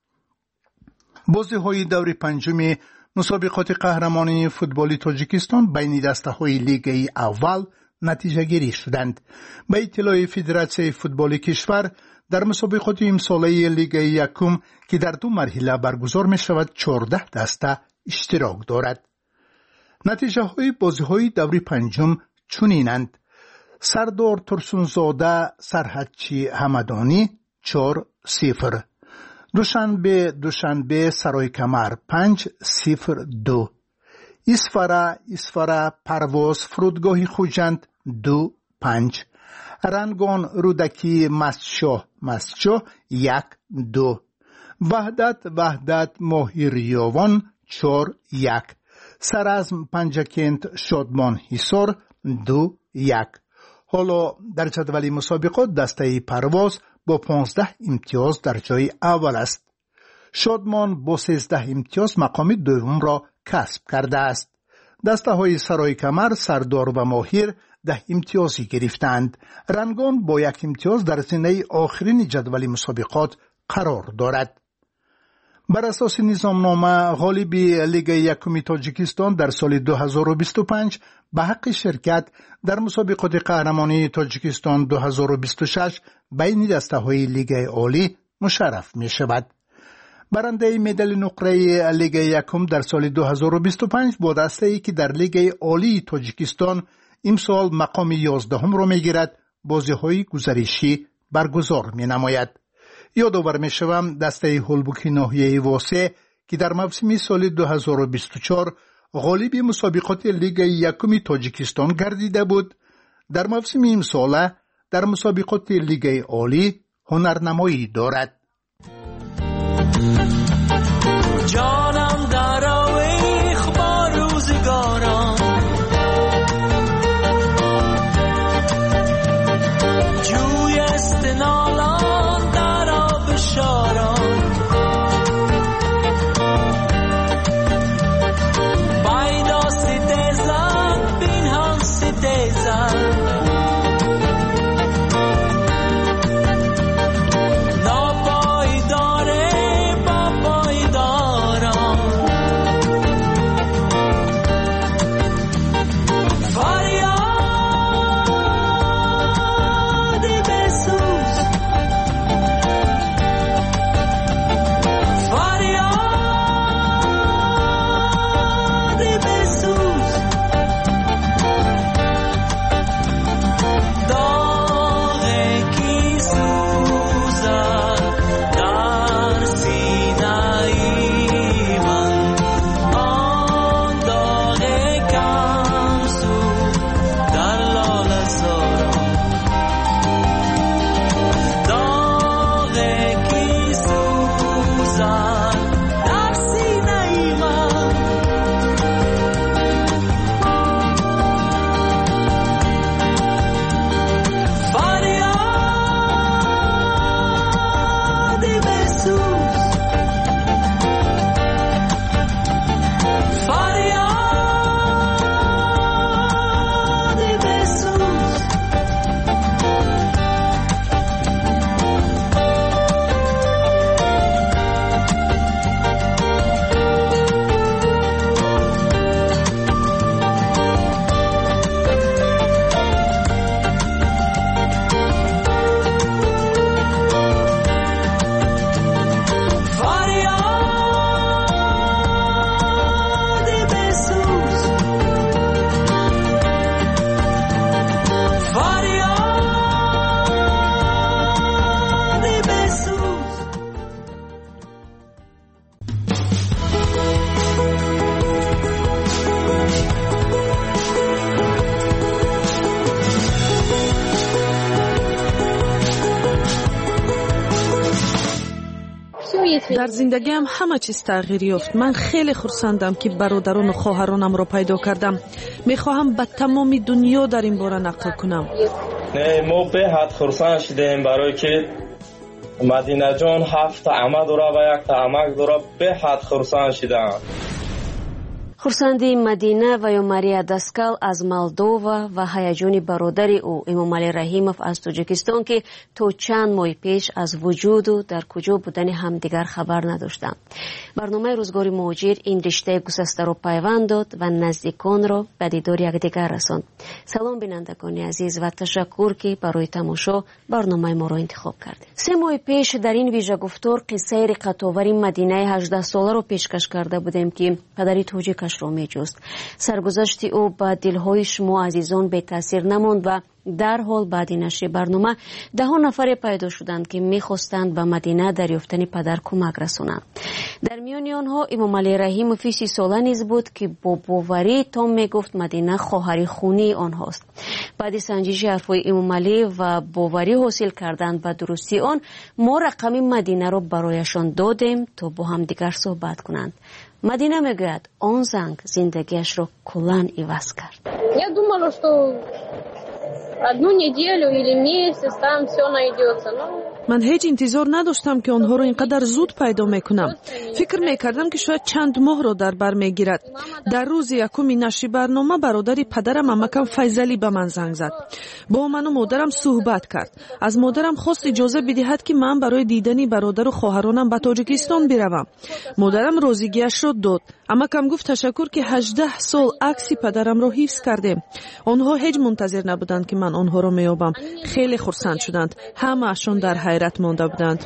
بازی‌های دور پنجم مسابقات قهرمانی فوتبالی تاجیکستان بین دسته‌های لیگ اول نتیجه گیری شدند. به اطلاع فدراسیون فوتبال کشور در مسابقات امساله لیگ یکم که در دو مرحله برگزار می‌شود چهارده دسته اشتراک دارد. نتیجه های بازی های دوری پنجم چنینند: سردار ترسونزاده سرحدچی همدانی چهار صفر، دوشنبه دوشنبه سرای کمر پنج صفر دو، اسفره اسفره پرواز فرودگاه خوجند دو پنج، رنگان رودکی مستشاه مستشاه یک دو، وحدت وحدت ماهیریوان چور یک، سرازم پنجکент شادمان حصار دو یک. حالا در جدول مسابقات دسته پرواز با پانزده امتیاز در جای اول است. شادمان با سیزده امتیاز مقام دوم را کسب کرده است. دسته های سرای کمر، سردار و ماهیر ده امتیازی گرفتند. رنگان با یک امتیاز در زینه آخرین جدول مسابقات قرار دارد. بر اساس نظامنامه غالب لیگ یکم تاجیکستان در سال دو هزار و بیست و پنج به حق شرکت در مسابقات قهرمانی تاجیکستان دو هزار و بیست و شش بین دسته های لیگ عالی مشرف می شود. برنده مدال نقره لیگ یکم در سال دو هزار و بیست و پنج با دسته ای که در لیگ عالی تاجیکستان امسال مقام یازدهم را می گیرد بازی های گزارشی برگزار می نماید. یادآور می شوم دسته هولبوک ناحیه واسه که در موسم سال دو هزار و بیست و چهار غالب مسابقات لیگ یکم تاجیکستان گردیده بود، در موسم امسال در مسابقات لیگ عالی هنرنمایی دارد. جانم در آویخ با روزگاران، جوی استنالان در آب شاران، بایدا ستیزن بین هم ستیزن، در زندگیم همه چیز تغییر یافت. من خیلی خرسندم که برادران و خواهرانم را پیدا کردم. میخواهم به تمام دنیا در این باره نقل کنم. نه ما به حد خرسند شدیم برای که مدینه جان هفت عمه داره و یک عمک داره. به حد خرسند شدم. хурсанди Мадина ва ё Мария Даскал аз Молдова ва ҳаяҷони бародари ӯ Эмомалӣ Раҳимов аз Тоҷикистон ки то чанд моҳи пеш аз вуҷуду дар куҷо будани ҳамдигар хабар надоштанд. барномаи рӯзгори муҳоҷир ин риштаи гусастаро пайванд дод ва наздиконро ба дидори якдигар расонд. салом бинандагони азиз ва ташаккур ки барои тамошо барномаи моро интихоб кардед. се моҳи пеш дар ин вижагуфтор қиссаи риқатовари Мадинаи ҳаждаҳсоларо пешкаш карда будем ки падари тоҷикашро меҷуст. саргузашти ӯ ба дилҳои шумо азизон бетаъсир намонд ва در حال بعد نشر برنامه ده ها نفر پیدا شدند که میخواستند به مدینه در یافتن پدر کمک رسانند. در میان آنها امام علی رحیموف سی ساله نیز بود که با باوری تام میگفت مدینه خواهر خونی آنهاست. بعد سنجش حرفهای امام علی و باوری حاصل کردند به درستی آن، ما رقم مدینه را برایشان دادیم تا با هم دیگر صحبت کنند. مدینه میگوید آن زنگ زندگیش را کلاً عوض کرد. Я думала, что одну неделю или месяц там все найдется. من هیچ انتظار نداشتم که آنها رو اینقدر زود پیدا میکنم. فکر میکردم که شاید چند ماه رو در بر میگیرد. در روز یکم نشر برنامه برادری پدرم عمکم فیضلی به من زنگ زد. با من و مادرم صحبت کرد. از مادرم خواست اجازه بدهد که من برای دیدن برادر و خواهرانم به تاجیکستان بروم. مادرم راضیگیش را داد. عمکم گفت تشکر که هجده سال عکس پدرم رو حفظ کردیم. آنها هیچ منتظر نبودند که من آنها رو میابم. خیلی خرسند شدند. همه اشون در حیرت مانده بودند.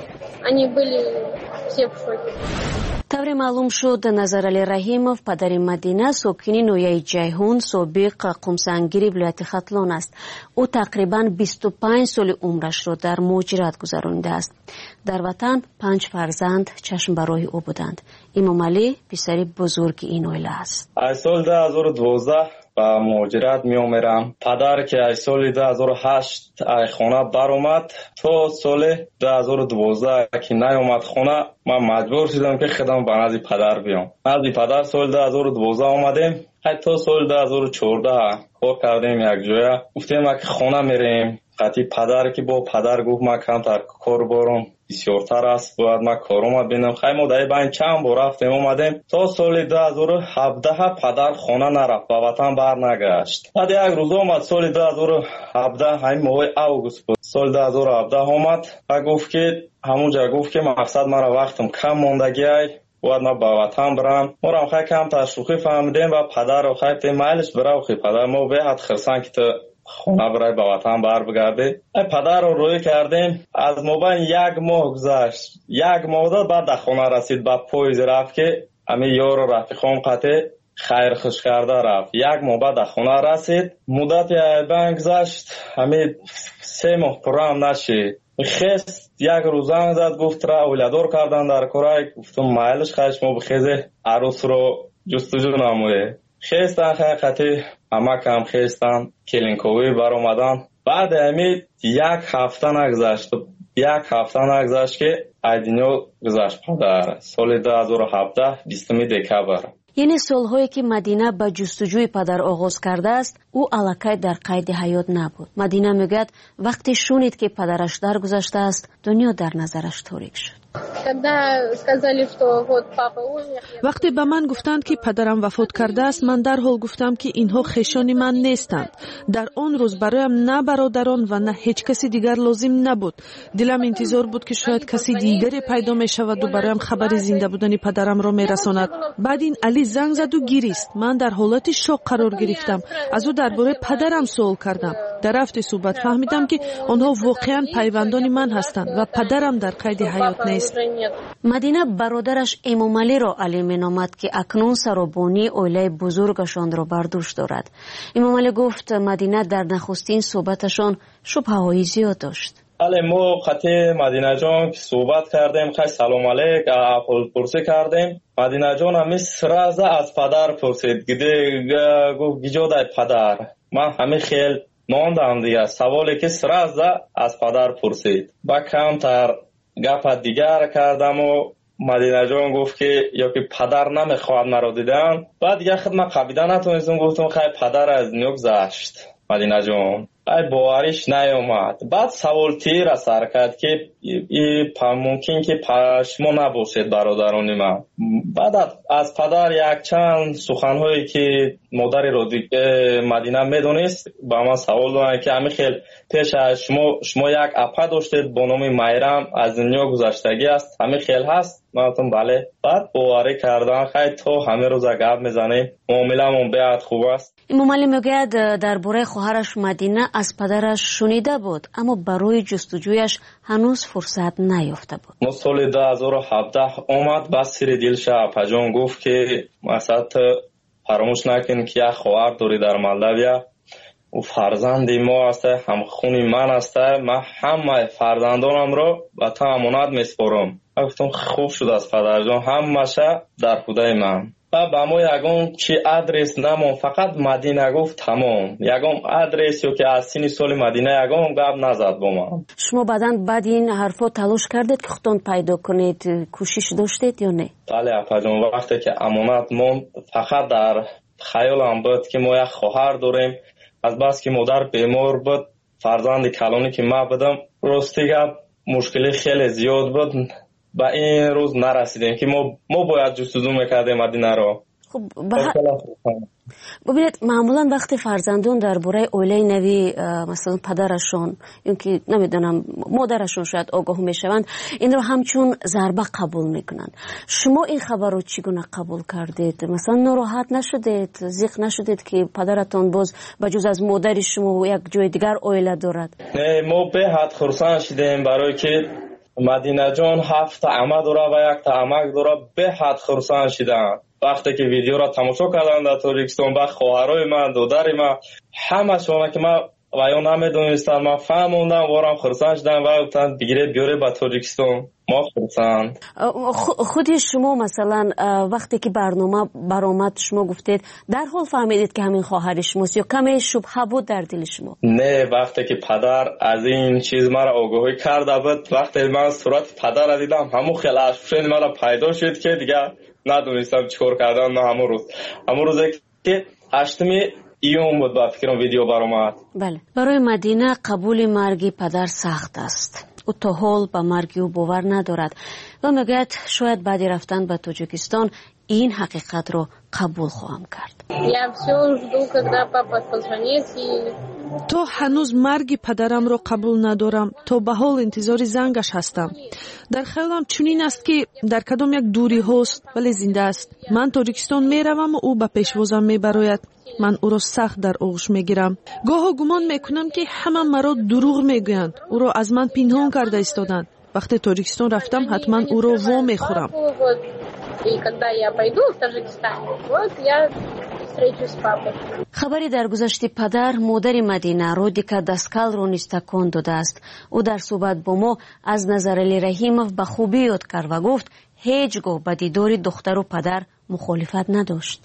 طور معلوم شد نظر علی رحیموف پدر مدینه ساکن نویه جیهون سابق قمسنگیری ولایت ختلان است. او تقریبا بیست و پنج سال عمرش را در مهاجرت گذرانده است. در وطن پنج فرزند چشم برای او بودند. امام علی پسر بزرگ این عائله است. از سال دو هزار و دوازده با مهاجرت می آمرم. پدر که از سال دو هزار و هشت از خانه بر اومد تا سال دو هزار و دوازده که نیامد خانه، من مجبور شدم که خودم به نزد پدر بیام. نزد پدر سال دو هزار و دوازده آمدیم. حتی سال دو هزار و چهارده کار کردیم یک جای. گفتیم که خانه میریم. قطعی پدر که با پدر گفت من کمتر کار بارم بسیارتر است، باید من کارم ببینم. خیلی ما در این چند بار رفتیم اومدیم. تا سال دو هزار و هفده پدر خانه نرفت، به وطن بر نگشت. بعد یک روز اومد سال دو هزار و هفده، همین ماه اوگوست بود سال دو هزار و هفده اومد و گفت که همونجا گفت که مقصد مرا وقتم کم موندگی ای، باید ما به وطن برم. ما را خیلی کم تشویقی فهمیدیم و پدر رو خیلی مایلش برای خیلی پدر ما به حد خرسان که خونه برای به وطن بر بگرده. پدر رو روی کردیم. از موبایل یک ماه گذشت. یک ماه داد بعد در خونه رسید. با پویز رفت که همه یار و رفیقان قطع خیر خوش کرده رفت. یک ماه بعد در خونه رسید. مدت بین گذشت. همه سه ماه پرام نشید. خیست یک روز زنگ زد گفت را اولادور کردن در کرای. گفتم مایلش خیش ما بخیزه عروس رو جستجو نمویه. خیستن حقیقتی همه کم خیستن کلینکوی بر اومدن. بعد همین یک هفته نگذشت یک هفته نگذشت که ایدینیو گذشت پدر سال دو هزار و هفده بیستم دکبر. یعنی سالهایی که مدینه به جستجوی پدر آغاز کرده است، او الکی در قید حیات نبود. مدینه میگوید وقتی شنید که پدرش درگذشته است، دنیا در نظرش تاریک شد. وقتی به من گفتند که پدرم وفات کرده است، من در حال گفتم که اینها خویشان من نیستند. در آن روز برایم نه برادران و نه هیچ کسی دیگر لازم نبود. دلم انتظار بود که شاید کسی دیگری پیدا می شود و برایم خبر زنده بودن پدرم را می رساند. بعد این علی زنگ زد و گریست. من در حالت شوق قرار گرفتم. از او درباره پدرم سوال کردم. در رفت صحبت فهمیدم که آنها واقعا پیوندان من هستند و پدرم در قید حیات نیست. مدینه برادرش امام علی را علی مینامد که اکنون سرابانی عائله بزرگشان را بر دوش دارد. امام علی گفت مدینه در نخستین صحبتشان شبهه‌های زیاد داشت. علی ما قطع مدینه جان که صحبت کردیم، خیلی سلام علیک احوال پرسی کردیم. مدینه جان همی سرازه از پدر پرسید. گده گفت گجادای پدر. من همی خیلی ماندم دیگه. سوالی که سرازه از پدر پرسید. با کمتر گپ دیگر کردم و مدینه جان گفت که یا که پدر نمیخواد مرا دیدن. بعد دیگه خدمت قبیده نتونستم، گفتم خیلی پدر از دنیا گذشت. مدینه جان خیلی باوریش نیومد. بعد سوال تیر سر کرد که ای ممکن که پشما نباشید برادران من. بعد از پدر یک چند سخنهایی که مادر رو دیگه مدینه میدونست با من سوال دارن که همین خیلی پیش از شما شما یک اپا داشتید با نام میرم از دنیا گذشتگی است، همین خیلی هست؟ من گفتم بله. بعد باوری کردن خیلی تو همه روز گپ میزنیم، معامله‌مون بیاد خوب است. امام علی میگوید درباره خواهرش مدینه از پدرش شنیده بود اما برای جستجویش هنوز فرصت نیافته بود. ما سال دو هزار و هفده اومد با سر دلش اپا گفت که مثلا فراموش نکن که یک خواهر داری در مالداویا او فرزندی ما است، هم خونی من است. من همه فرزندانم رو به تو امانت میسپارم. گفتم خوب شد از پدر جان، همشه در خدای من. و با ما یگان چی آدرس نمون، فقط مدینه گفت تمام. یگان آدرس یا که از سینی سال مدینه یگان گپ نزد با ما. شما بعدن بعد این حرفا تلاش کردید که خودتون پیدا کنید، کوشش داشتید یا نه؟ بله اپا جان، وقتی که امانت مون فقط در خیالم بود که ما یک خواهر داریم، از بس که مادر بیمار بود، فرزند کلانی که ما بودم، راستی گپ مشکلی خیلی زیاد بود. با این روز نرسیدیم که ما ما باید جستجو میکردیم مدینه رو. خب ببینید معمولا وقتی فرزندان درباره اوله نوی مثلا پدرشون یا که نمیدونم مادرشون شاید آگاه میشوند، این رو همچون ضربه قبول میکنن. شما این خبر رو چگونه قبول کردید؟ مثلا ناراحت نشدید، ضیق نشدید که پدرتون باز بجز از مادر شما یک جای دیگر اوله دارد؟ نه، ما به حد خرسان شدیم برای که مدینه جان هفت عمه داره و یک تا عمک داره. به حد خرسان شدم وقتی که ویدیو را تماشا کردم در تاجیکستان. با خواهرای من، دادر من، همه شما که من و یا نمیدونستم، من فهموندم وارم خرسان شدم و گفتن بگیره بیاره به تاجیکستان. ما خرسان. خودی شما مثلا وقتی که برنامه برآمد شما گفتید در حال فهمیدید که همین خواهر شماست یا کمی شبهه بود در دل شما؟ نه، وقتی که پدر از این چیز مرا آگاهی کرده بود، وقتی من صورت پدر را دیدم، همون خیلی اشفشن مرا پیدا شد که دیگه ندونستم چیکار کردم. نه همون روز همون روزی که هشتمی ایون بود با فکرم ویدیو برآمد. بله، برای مدینه قبول مرگ پدر سخت است. او تا حال به مرگ او باور ندارد و میگوید شاید بعد رفتن به تاجیکستان این حقیقت رو قبول خواهم کرد. تو هنوز مرگ پدرم رو قبول ندارم، تو به حال انتظار زنگش هستم. در خیالم چنین است که در کدام یک دوری هست ولی زنده است. من تاجیکستان میروم و او به پیشوازم میبراید. من او را سخت در آغوش میگیرم. گاه گمان میکنم که همه مرا دروغ میگویند، او را از من پنهان کرده ایستادند. وقتی تاجیکستان رفتم حتما او را وا میخورم. خبری در گذشت پدر مادر مدینه رودیکا دسکال رو نیز تکان داده است. او در صحبت با ما از نظر علی رحیمов به خوبی یاد کرد و گفت هیچگاه به دیدار دختر و پدر مخالفت نداشت.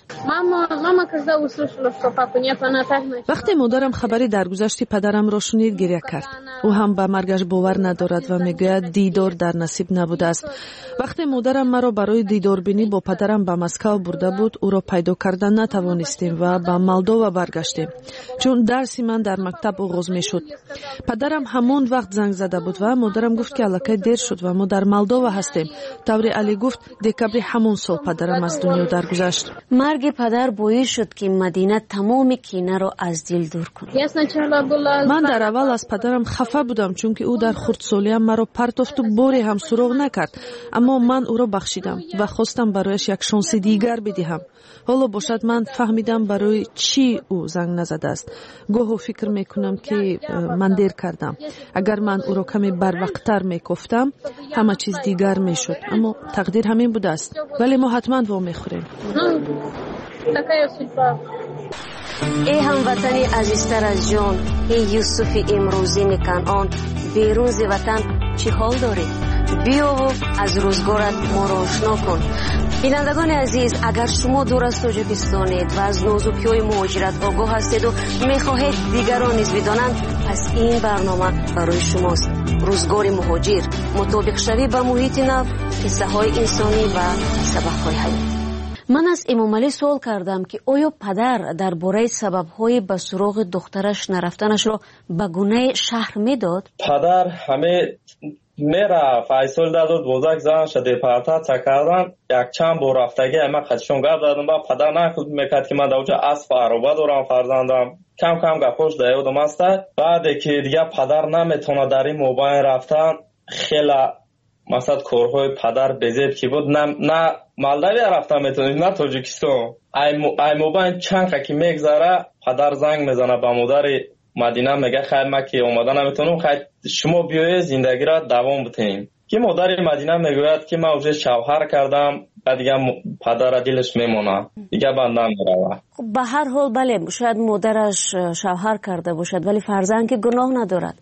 وقتی مادرم خبری درگذشت پدرم را شنید گریه کرد. او هم به مرگش باور ندارد و میگوید دیدار در نصیب نبوده است. وقتی مادرم مرا برای دیدار بینی با پدرم به مسکو برده بود، او را پیدا کردن نتوانستیم و به مالدووا برگشتیم، چون درسی من در مکتب آغاز میشد. پدرم همان وقت زنگ زده بود و مادرم گفت که الکی دیر شد و ما در مالدووا هستیم. طوری علی گفت دکابر همون سال پدرم از دنیا درگذشت. مرگ پدر باعث شد که مدینه تمام کینه را از دل دور کند. من در اول از پدرم خفه بودم چون که او در خردسالیم مرا پرتافت و باری هم سراغ نکرد، اما من او را بخشیدم و خواستم برایش یک شانس دیگر بدهم. حالا باشد من فهمیدم برای چی او زنگ نزده است. گاهی فکر میکنم که من دیر کردم. اگر من او را کمی بروقتر میگفتم همه چیز دیگر میشد، اما تقدیر همین بوده است. ولی ما حتما وا میخوریم. ای هموطنی عزیزتر از جان، ای یوسف امروزین کنعان، بیرون ز وطن چی حال داری؟ بیا و از روزگارت ما را آشنا کن. بینندگان عزیز، اگر شما دور از تاجیکستانید و از نازکی‌های مهاجرت آگاه هستید و میخواهید دیگران نیز بدانند، پس این برنامه برای شماست. روزگار مهاجر، مطابق شوی با محیط نو، قصه های انسانی و سبق های حیات. من از امام علی سوال کردم که آیا پدر درباره سبب‌های به سراغ دخترش نرفتنش را به گونه شهر میداد؟ پدر همه میره فیصل داد بزرگ زن شده پرتات کردن، یک چند بار رفتگی اما خودشون گپ دادم. با پدر نخود میکرد که من در اونجا اسب عربه دارم فرزندم، کم کم گپاش دیادم است. بعد که دیگه پدر نمیتونه در این موبایل رفتن، خیلی مثلا کارهای پدر بزرگ کی بود، نه نه مالداری رفتن میتونید نه تاجیکستان. ای, مو... ای موبایل چند که میگذره پدر زنگ میزنه به مادر مدینه، میگه خیر ما که اومدن نمیتونم، خیر شما بیایید زندگی را دوام بتیم. که مادر مدینه میگوید که من اوج شوهر کردم، دیگه پدر دلش میمونه دیگه بند نمیره. خب به هر حال بله شاید مادرش شوهر کرده باشد ولی فرزند که گناه ندارد.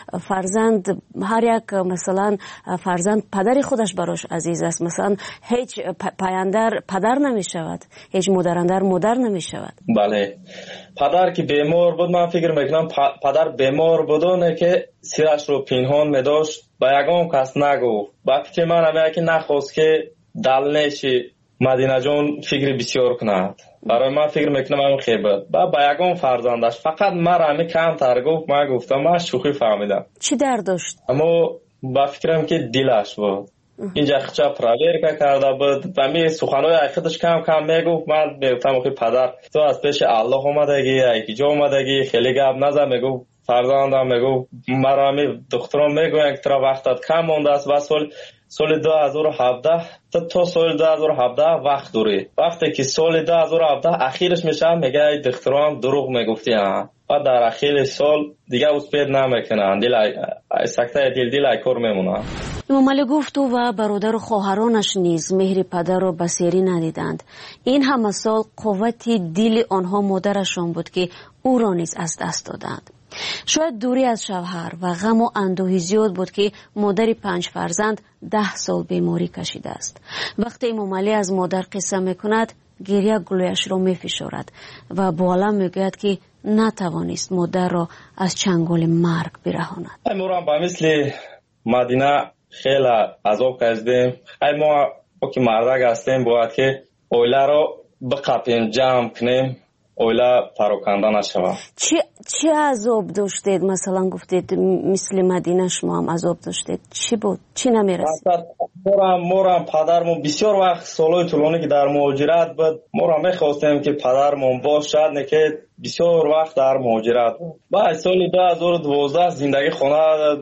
فرزند هر یک مثلا فرزند پدر خودش براش عزیز است. مثلا هیچ پایندر پدر نمی شود، هیچ مادراندر مادر نمی شود. بله پدر که بیمار بود من فکر میکنم پدر بیمار بودونه که سیرش رو پنهان میداشت با یگام کس نگفت. وقتی که من همه که نخواست که دلنشی مدینه جان فکر بسیار کند. برای من فکر میکنم همین خیبت با با یگام فرزندش فقط مرا همین کم تر گفت. من گفتم من شوخی فهمیدم. چی درد داشت؟ اما با فکرم که دلش بود اینجا خچا پراورکا کرده بود و می سخنهای خودش کم کم میگفت. من میگفتم که پدر تو از پیش الله اومدگی یکی جا اومدگی خیلی گپ نزن. میگفت فرزندم میگفت مرا می دخترم میگوین که ترا وقتت کم مونده است و سال سال دو هزار و هفده تا تا سال دو هزار و هفده وقت داری. وقتی که سال دو هزار و هفده اخیرش میشه میگه دخترم دروغ میگفتی ها و در اخیر سال دیگه اسپید نمیکنن دل سکته دل دل کار میمونه. امام علی گفت او و برادر و خواهرانش نیز مهر پدر را بسیاری ندیدند. این همه سال قوت دل آنها مادرشان بود که او را نیز از دست دادند. شاید دوری از شوهر و غم و اندوهی زیاد بود که مادر پنج فرزند ده سال بیماری کشیده است. وقتی امام علی از مادر قصه میکند گریه گلویش را میفشارد و بالا میگوید که نتوانست مادر را از چنگال مرگ برهاند. ما با مثل مدینه خیلی عذاب کردیم. ای ما که مردک هستیم باید که اوله را بقپیم جمع کنیم اوله پراکنده نشود. چی چی عذاب داشتید؟ مثلا گفتید مثل مدینه شما هم عذاب داشتید. چی بود؟ چی نمیرسید؟ مورم مورم پدرمون بسیار وقت سالهای طولانی که در مهاجرت بود مورم میخواستیم که پدرمون باشد نه که بسیار وقت در مهاجرت بود. بعد سال دو هزار و دوازده زندگی خونه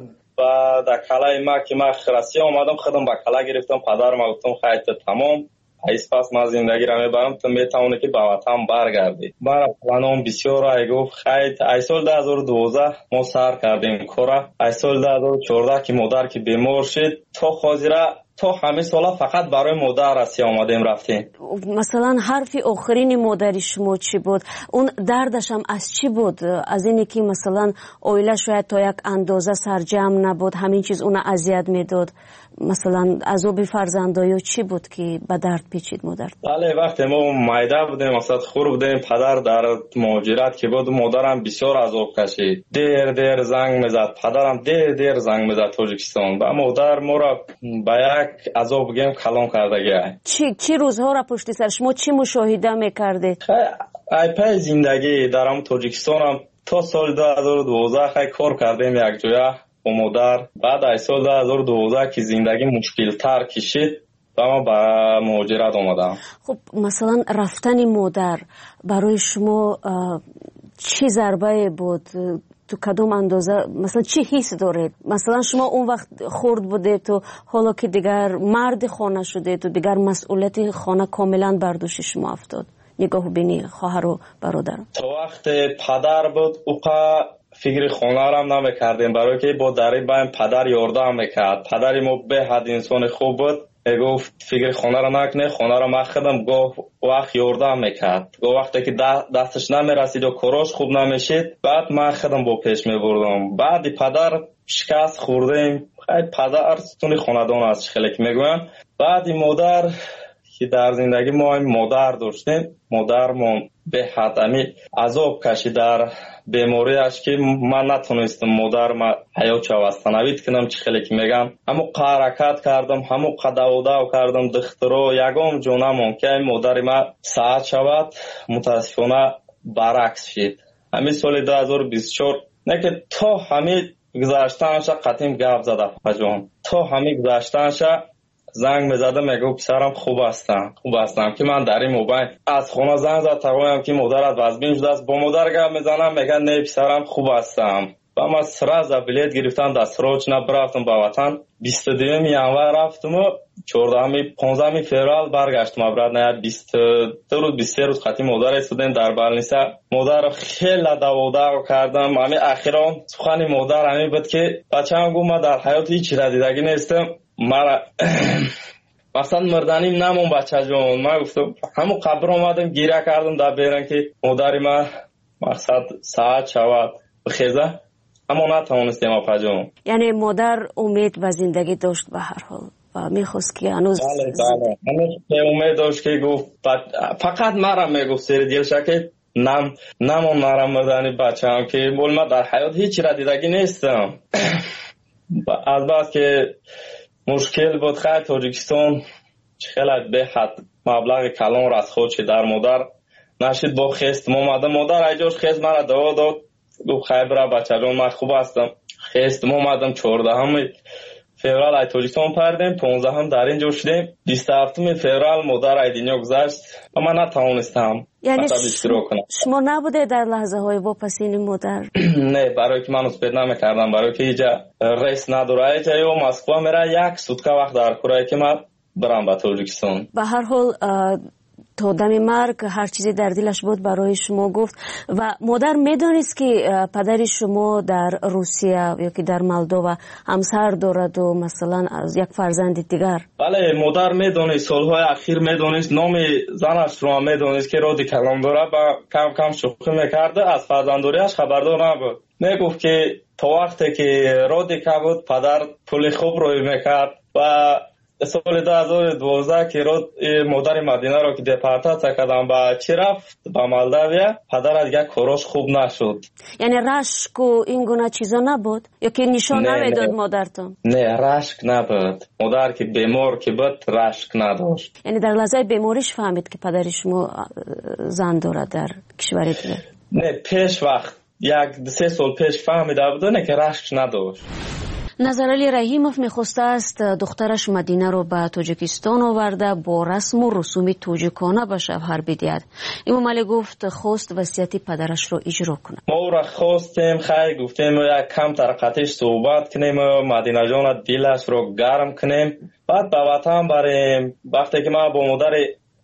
و در کلای ما که من خرسی آمدم خودم با کلا گرفتم پدرم گفتم خیلی تمام ایس پس من زندگی را میبرم تو میتونه که به وطن برگردی. من پلانم بسیار ای گفت خیلی ای سال دو هزار و دوازده ما سر کردیم کارا. ای سال دو هزار و چهارده که مادر که بیمار شد تا خاطره تا همه سالا فقط برای مادر رسی آمدیم رفتیم. مثلا حرف آخرین مادری شما چی بود؟ اون دردش هم از چی بود؟ از اینی که مثلا اویله شاید تا یک اندازه سرجم نبود همین چیز اون اذیت میداد. مثلا عذاب فرزندایو چی بود که به درد پیچید مادر؟ بله وقتی ما مایده بودیم مثلا خور بودیم پدر در مهاجرت که بود مادرم بسیار عذاب کشید. دیر دیر زنگ میزد پدرم دیر دیر زنگ میزد تاجیکستان و مادر ما را به یک عذاب گیم کلام کرده گیه. چی چی روزها را پشت سر شما چی مشاهده میکردید؟ ای پای زندگی درم تاجیکستان هم تا سال دو هزار و دوازده خیلی کار کردیم یک جایه با مادر. بعد از سال دو هزار و دوازده که زندگی مشکل تر کشید و ما به مهاجرت آمدم. خب مثلا رفتن مادر برای شما چی ضربه بود؟ تو کدوم اندازه مثلا چی حس دارید؟ مثلا شما اون وقت خرد بودید تو حالا که دیگر مرد خانه شده تو دیگر مسئولیت خانه کاملا بر دوش شما افتاد. نگاه بینی خواهر و برادر. تو وقت پدر بود اوقا فکر خانه را هم نمیکردیم برای که با دری بایم پدر یاردم میکرد. پدری ما به حد انسان خوب بود گفت فکر خانه را نکنه خانه را مخدم گفت وقت یاردم میکرد. گفت وقتی که دستش نمیرسید و کاراش خوب نمیشید بعد من خودم با پیش میبردم. بعد پدر شکست خوردیم. خیلی پدر ستون خاندان است خیلی که میگویم. بعد مادر که در زندگی ما مادر داشتیم مادرمون به حد امی عذاب کشید در بیماریش که من نتونستم مادر ما حیات چوستنوید کنم چی خیلی که میگم همو حرکت کردم همو قدو دو کردم دخترو یگام جونمون که مادر ما ساعت شود متاسفانه برعکس شد. همین سال دو هزار و بیست و چهار نه که تا همین گذاشتنش قطیم گپ زده پجان تا همین گذاشتنش زنگ میزدم میگو پسرم خوب هستم خوب هستم که من در این موبایل از خونه زنگ زد تقویم که مادرت وزبین شده است با مادر گپ میزنم میگن نه پسرم خوب هستم و من سر از بلیت گرفتم دستروچ نبرفتم به وطن بیست و دوم ینور رفتم و چهاردهم پانزدهم فوریه برگشتم برات نه بیست دو روز بیست و سه روز خاطی مادر استودن در بالنیسا مادر خیلی داووداو کردم. همین اخیرا سخن مادر همین بود که بچه‌م گفت من در حیات هیچ چیز دیدگی نیستم مرا مثلا مردنیم نمون بچه جون. من گفتم همون قبر آمدم گیره کردم در بیرن که مادری من مقصد ساعت شود بخیزه، اما نتوانستیم اپا جون. یعنی مادر امید و زندگی داشت به هر حال و میخواست که هنوز بله بله هنوز امید داشت که گفت فقط مرم میگفت سر دیلشه که نم نمون مرم مردنی بچه هم که بول من در حیات هیچ را دیدگی نیستم. از بعد که مشکل بود خیلی تاجیکستان خیلی به حد مبلغ کلان را از خود چه در مادر نشید با خیست مامده مادر ایجاش خیست مرا دوا داد گفت خیلی برا بچه جان من خوب هستم. خیست مامدم چهارده همه فورال ای تاجیکستان پردیم، پانزده هم در اینجا شدیم، بیست و هفتم فورال مادر ای دنیا گذشت و من نتوانستم یعنی شما نبوده در لحظه های واپسین مادر؟ نه، برای که من اسپید نمیکردم، برای که اینجا ریس نداره اینجا یا مسکو میره یک سوتکه وقت در کره که من برم به تاجیکستان. به هر حال تا دم مرگ هر چیزی در دلش بود برای شما گفت. و مادر میدونست که پدر شما در روسیه یا که در مولدووا همسر دارد و مثلا از یک فرزند دیگر؟ بله مادر میدونست، سالهای اخیر میدونست، نام زنش رو هم میدونست که رادی کلام داره و کم کم شوخی میکرده، از فرزنداریش خبردار نبود. میگفت که تا وقتی که رادی که بود پدر پول خوب روی میکرد و سال دو هزار و دوازده که رود مادر مدینه رو که دپارتاڅیا کردم با چی رفت با مولداویا، پدر دیگه کاراش خوب نشد. یعنی رشک و این گونه چیزا نبود یا که نشان نمیداد مادرتون؟ نه رشک نبود، مادر که بیمار که بود رشک نداشت. یعنی در لحظه بیماریش فهمید که پدر شما زن داره در کشور دیگه؟ نه پیش وقت یک سه سال پیش فهمیده بود نه که رشک نداشت. نظرعلی رحیموف میخواسته است دخترش مدینه رو به تاجیکستان آورده با رسم و رسوم تاجیکانه به شوهر بدهد. امام علی گفت خواست وصیت پدرش رو اجرا کنه. ما او را خواستیم، خیلی گفتیم یک کم طرقتش صحبت کنیم، مدینه جان دلش رو گرم کنیم، بعد به وطن بریم. وقتی که من با مادر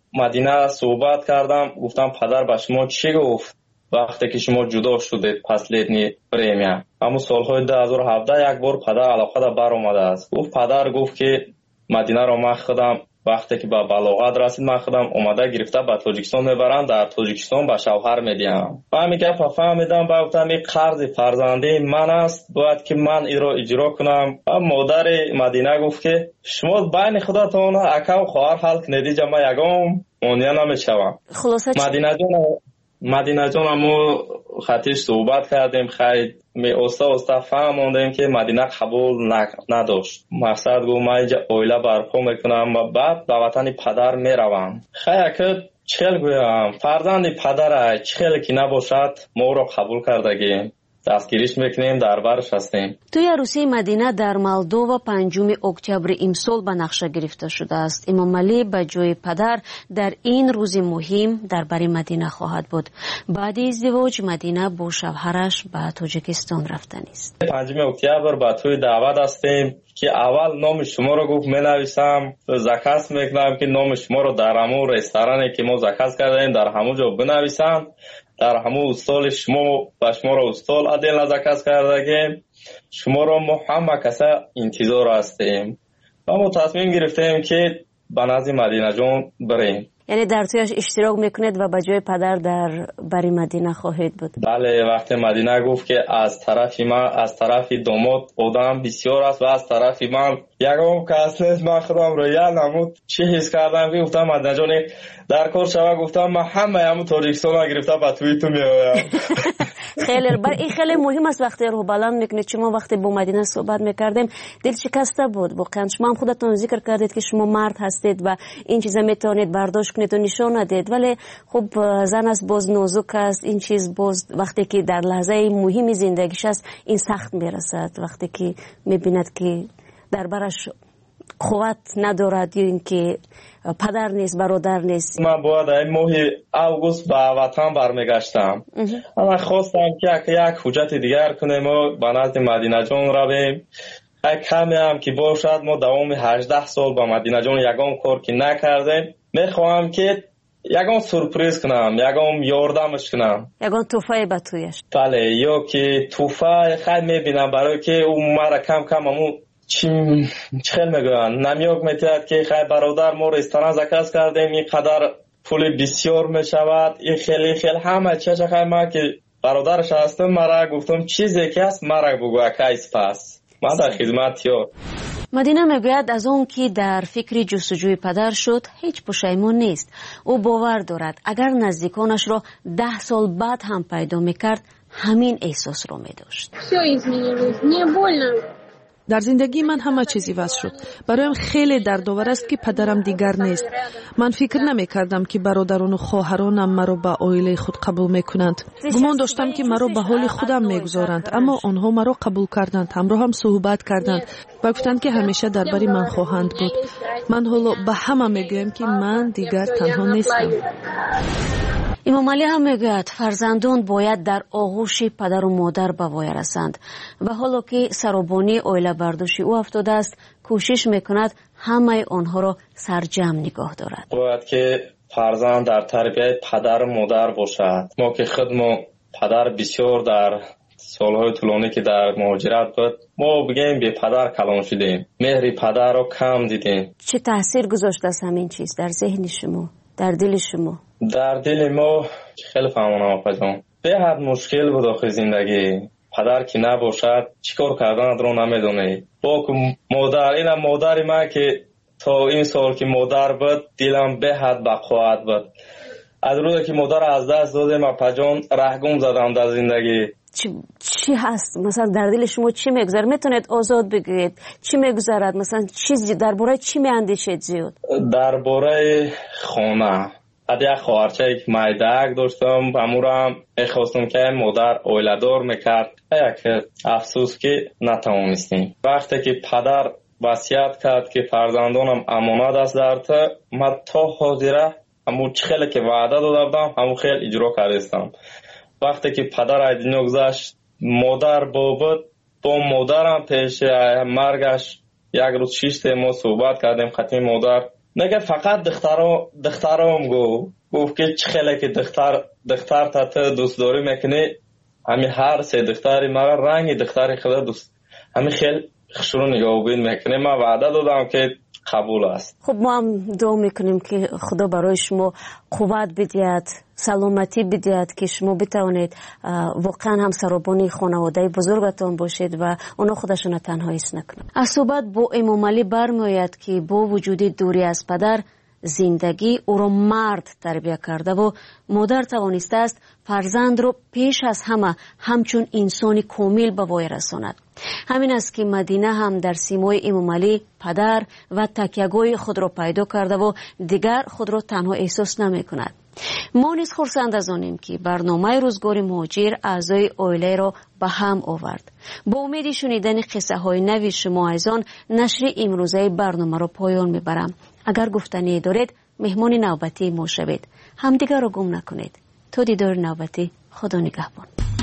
مدینه صحبت کردم گفتم پدر به شما چی گفت وقتی که شما جدا شدید پس لیدنی پریمیا؟ اما سالهای دو هزار و هفده یک بار پدر علاقه دا بر اومده است. گفت پدر گفت که مدینه را من خودم وقتی که به بلاغت رسید من خودم اومده گرفته به تاجیکستان میبرم، در تاجیکستان به شوهر میدیم. من میگم فهمیدم با گفتم این قرض فرزندی من است، باید که من این را اجرا کنم. و مادر مدینه گفت که شما بین خودتون اکا و خواهر حل کنید، جمع یگام مونیا نمیشوم. مدینه جان مدینه جان ما خطیش صحبت کردیم، خیلی می استا استا فهموندیم که مدینه قبول نداشت. مقصد گو ما اینجا اویله برپا میکنم و بعد به وطن پدر میروم. خیلی که چخیل گویم فرزند پدر چخیل که نباشد ما را قبول کردگیم، دستگیریش میکنیم، در برش هستیم. توی عروسی مدینه در مولدووا پنجم اکتبر امسال به نقشه گرفته شده است. امام علی به جای پدر در این روز مهم در بر مدینه خواهد بود. بعد ازدواج مدینه با شوهرش به تاجیکستان رفتن است. پنجم اکتبر به توی دعوت هستیم که اول نام شما رو گفت می نویسم، زکات میکنم که نام شما رو در همون رستورانی که ما زکات کردیم در همون جا بنویسم، در همون استال شما و شما رو استال عدل نزکست کردگیم، شما رو ما همه کسا انتظار هستیم و ما تصمیم گرفتیم که به نزد مدینه جان بریم. یعنی در تویش اشتراک میکنید و به جای پدر در بری مدینه خواهید بود؟ بله، وقتی مدینه گفت که از طرف من از طرف داماد آدم بسیار است و از طرف من یکم کس نیست، من خودم رو یه نمود چی حس کردم که گفتم مدینه جان در کار شوه، گفتم من همه همون تاجیکستان ها گرفته با توی تو میایم. خیلی بر این خیلی مهم است وقتی رو بلند میکنید. شما وقتی با مدینه صحبت میکردیم دل شکسته بود واقعا. شما هم خودتون ذکر کردید که شما مرد هستید و این چیزا میتونید برداشت کنید و نشون ندید، ولی خب زن است باز نازک است، این چیز باز وقتی که در لحظه مهم زندگیش است این سخت میرسد، وقتی که میبیند که در برش قوت ندارد یا اینکه پدر نیست برادر نیست. من باید این ماه اوگوست به وطن برمیگشتم. من خواستم که یک حجت دیگر کنیم و به نزد مدینه جان رویم. کمی هم که باشد ما دوام هجده سال با مدینه جان یگان کار که نکردیم، میخواهم که یگان سورپریز کنم، یگان یاردمش کنم، یگان توفه به تویش. بله، یا که توفه خیلی میبینم برای که اون مرا کم کم همون چی خیلی میگوین نمیوک میتید که خیلی برادر ما رستوران زکاز کردیم اینقدر پول بسیار میشود این خیلی خیلی همه چه چه خیلی ما که برادرش هستم مرا گفتم چیزی که هست مرا بگو کیس پس من در خدمت یار. مدینه میگوید از اون که در فکر جستجوی پدر شد هیچ پشیمون نیست. او باور دارد اگر نزدیکانش را ده سال بعد هم پیدا میکرد همین احساس را میداشت. در زندگی من همه چیزی وضع شد. برایم خیلی دردآور است که پدرم دیگر نیست. من فکر نمی کردم که برادران و خواهرانم مرا به عائله خود قبول می کنند. گمان داشتم که مرا به حال خودم می گذارند، اما آنها مرا قبول کردند. همراه هم صحبت کردند و گفتند که همیشه درباره من خواهند بود. من حالا به همه می گویم که من دیگر تنها نیستم. امام علی هم میگوید فرزندان باید در آغوش پدر و مادر به وای رسند و حالا که سرابانی عائله برداشت او افتاده است کوشش میکند همه آنها را سرجم نگاه دارد. باید که فرزند در تربیت پدر و مادر باشد. ما که خود ما پدر بسیار در سالهای طولانی که در مهاجرت بود ما بگیم به پدر کلان شدیم، مهر پدر رو کم دیدیم. چه تاثیر گذاشته است همین چیز در ذهن شما، در دل شما؟ در دل ما خیلی فهمانم آقا جان به حد مشکل بود آخه زندگی. پدر که نباشد چیکار کردن رو نمیدونه. با مادر این مادر ما که تا این سال که مادر بود دلم به حد بقوت بود. از روزی که مادر از دست دادم آقا جان رهگم زدم در زندگی. چی, چی هست مثلا در دل شما چی میگذره؟ میتونید آزاد بگید چی میگذرد؟ مثلا چیزی درباره چی میاندیشید زیاد؟ درباره خانه از یک خواهرچه یک مایدک داشتم امورا هم میخواستم که مادر اویلدار میکرد یک افسوس که نتوانستیم. وقتی که پدر وصیت کرد که فرزندانم امانت است در تو من تا حاضره همون خیلی که وعده داده بودم همون خیلی اجرا کردستم. وقتی که پدر از دنیا گذشت مادر بابد با مادرم پیش مرگش یک روز شیشت ما صحبت کردیم خطی مادر نگه فقط دخترم دخترم گو گفت که چه خیلی که دختر دختر تا تو دوست داری میکنی همین هر سه دختری مرا رنگ دختری خدا دوست همین خیلی خشرو نگاه بین میکنه. من وعده دادم که قبول است. خب ما هم دعا میکنیم که خدا برای شما قوت بدهد، سلامتی بدهد که شما بتوانید واقعا هم سرابانی خانواده بزرگتان باشید و اونا خودشون تنها حس نکنند. از صحبت با امام علی برمیآید که با وجود دوری از پدر زندگی او را مرد تربیت کرده و مادر توانسته است فرزند را پیش از همه همچون انسانی کامل به وای رساند. همین است که مدینه هم در سیمای امام علی پدر و تکیه‌گاه خود را پیدا کرده و دیگر خود را تنها احساس نمی کند. ما نیز خرسند از آنیم که برنامه روزگار مهاجر اعضای عائله را به هم آورد. با امید شنیدن قصه های نوی شما عزیزان نشر امروزه برنامه را پایان میبرم. اگر گفتنی دارید مهمان نوبتی ما شوید. همدیگر را گم نکنید. تا دیدار نوبتی، خدا نگهبان.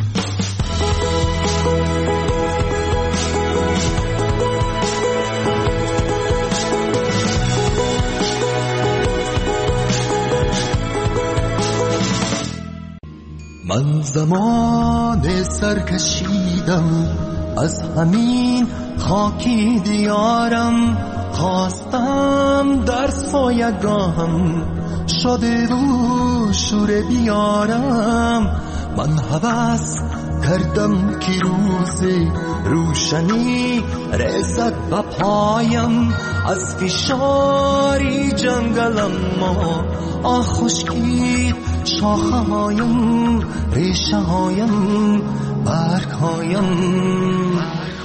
من زمان سرکشیدم از همین خاکی دیارم خواستم در سایگاهم شده و شور بیارم. من هوس کردم که روز روشنی رسد به پایم از فشاری جنگلم ما آه خشکید شاخه هایم ریشه هایم برگ هایم.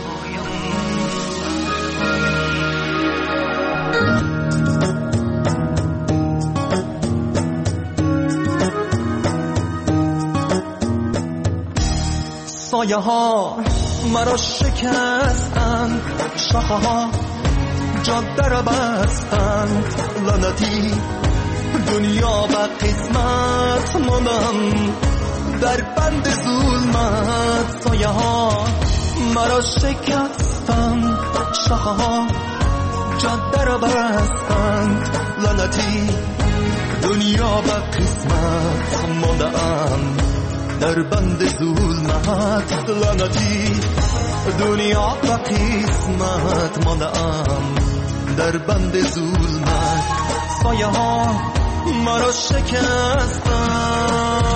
سایه ها مرا شکستند شاخه ها جاده را بستند لعنتی دنیا و قسمت ماندم در بند ظلمت. سایه ها مرا شکستند شاخه ها جاده را بستند لعنتی دنیا و قسمت ماندم در بند ظلمت. لعنتی دنیا و قسمت ماندم در بند ظلمت سایه ها مرا شکستن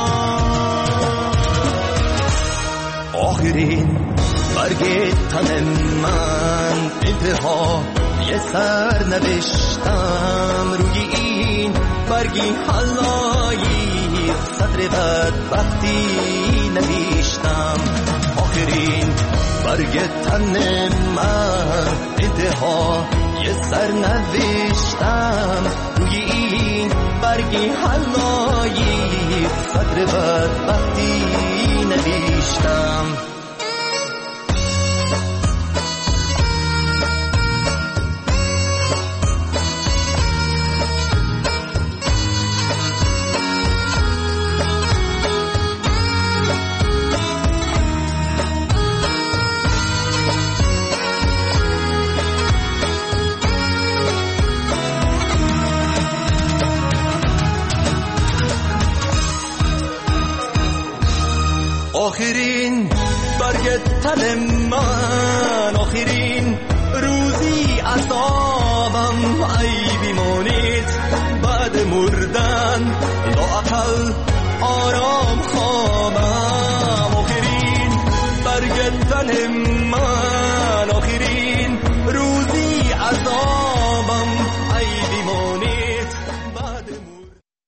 آخرین برگ تن من انتها یه سر نوشتم روی این برگی حلایی صدر بدبختی نوشتم آخرین برگ تن من انتها یه سر نوشتم روی این برگی حلایی صدر بدبختی نوشتم آخرین برگ تن من آخرین روزی عذابم ای بیمانید بعد مردن لااقل آرام خوابم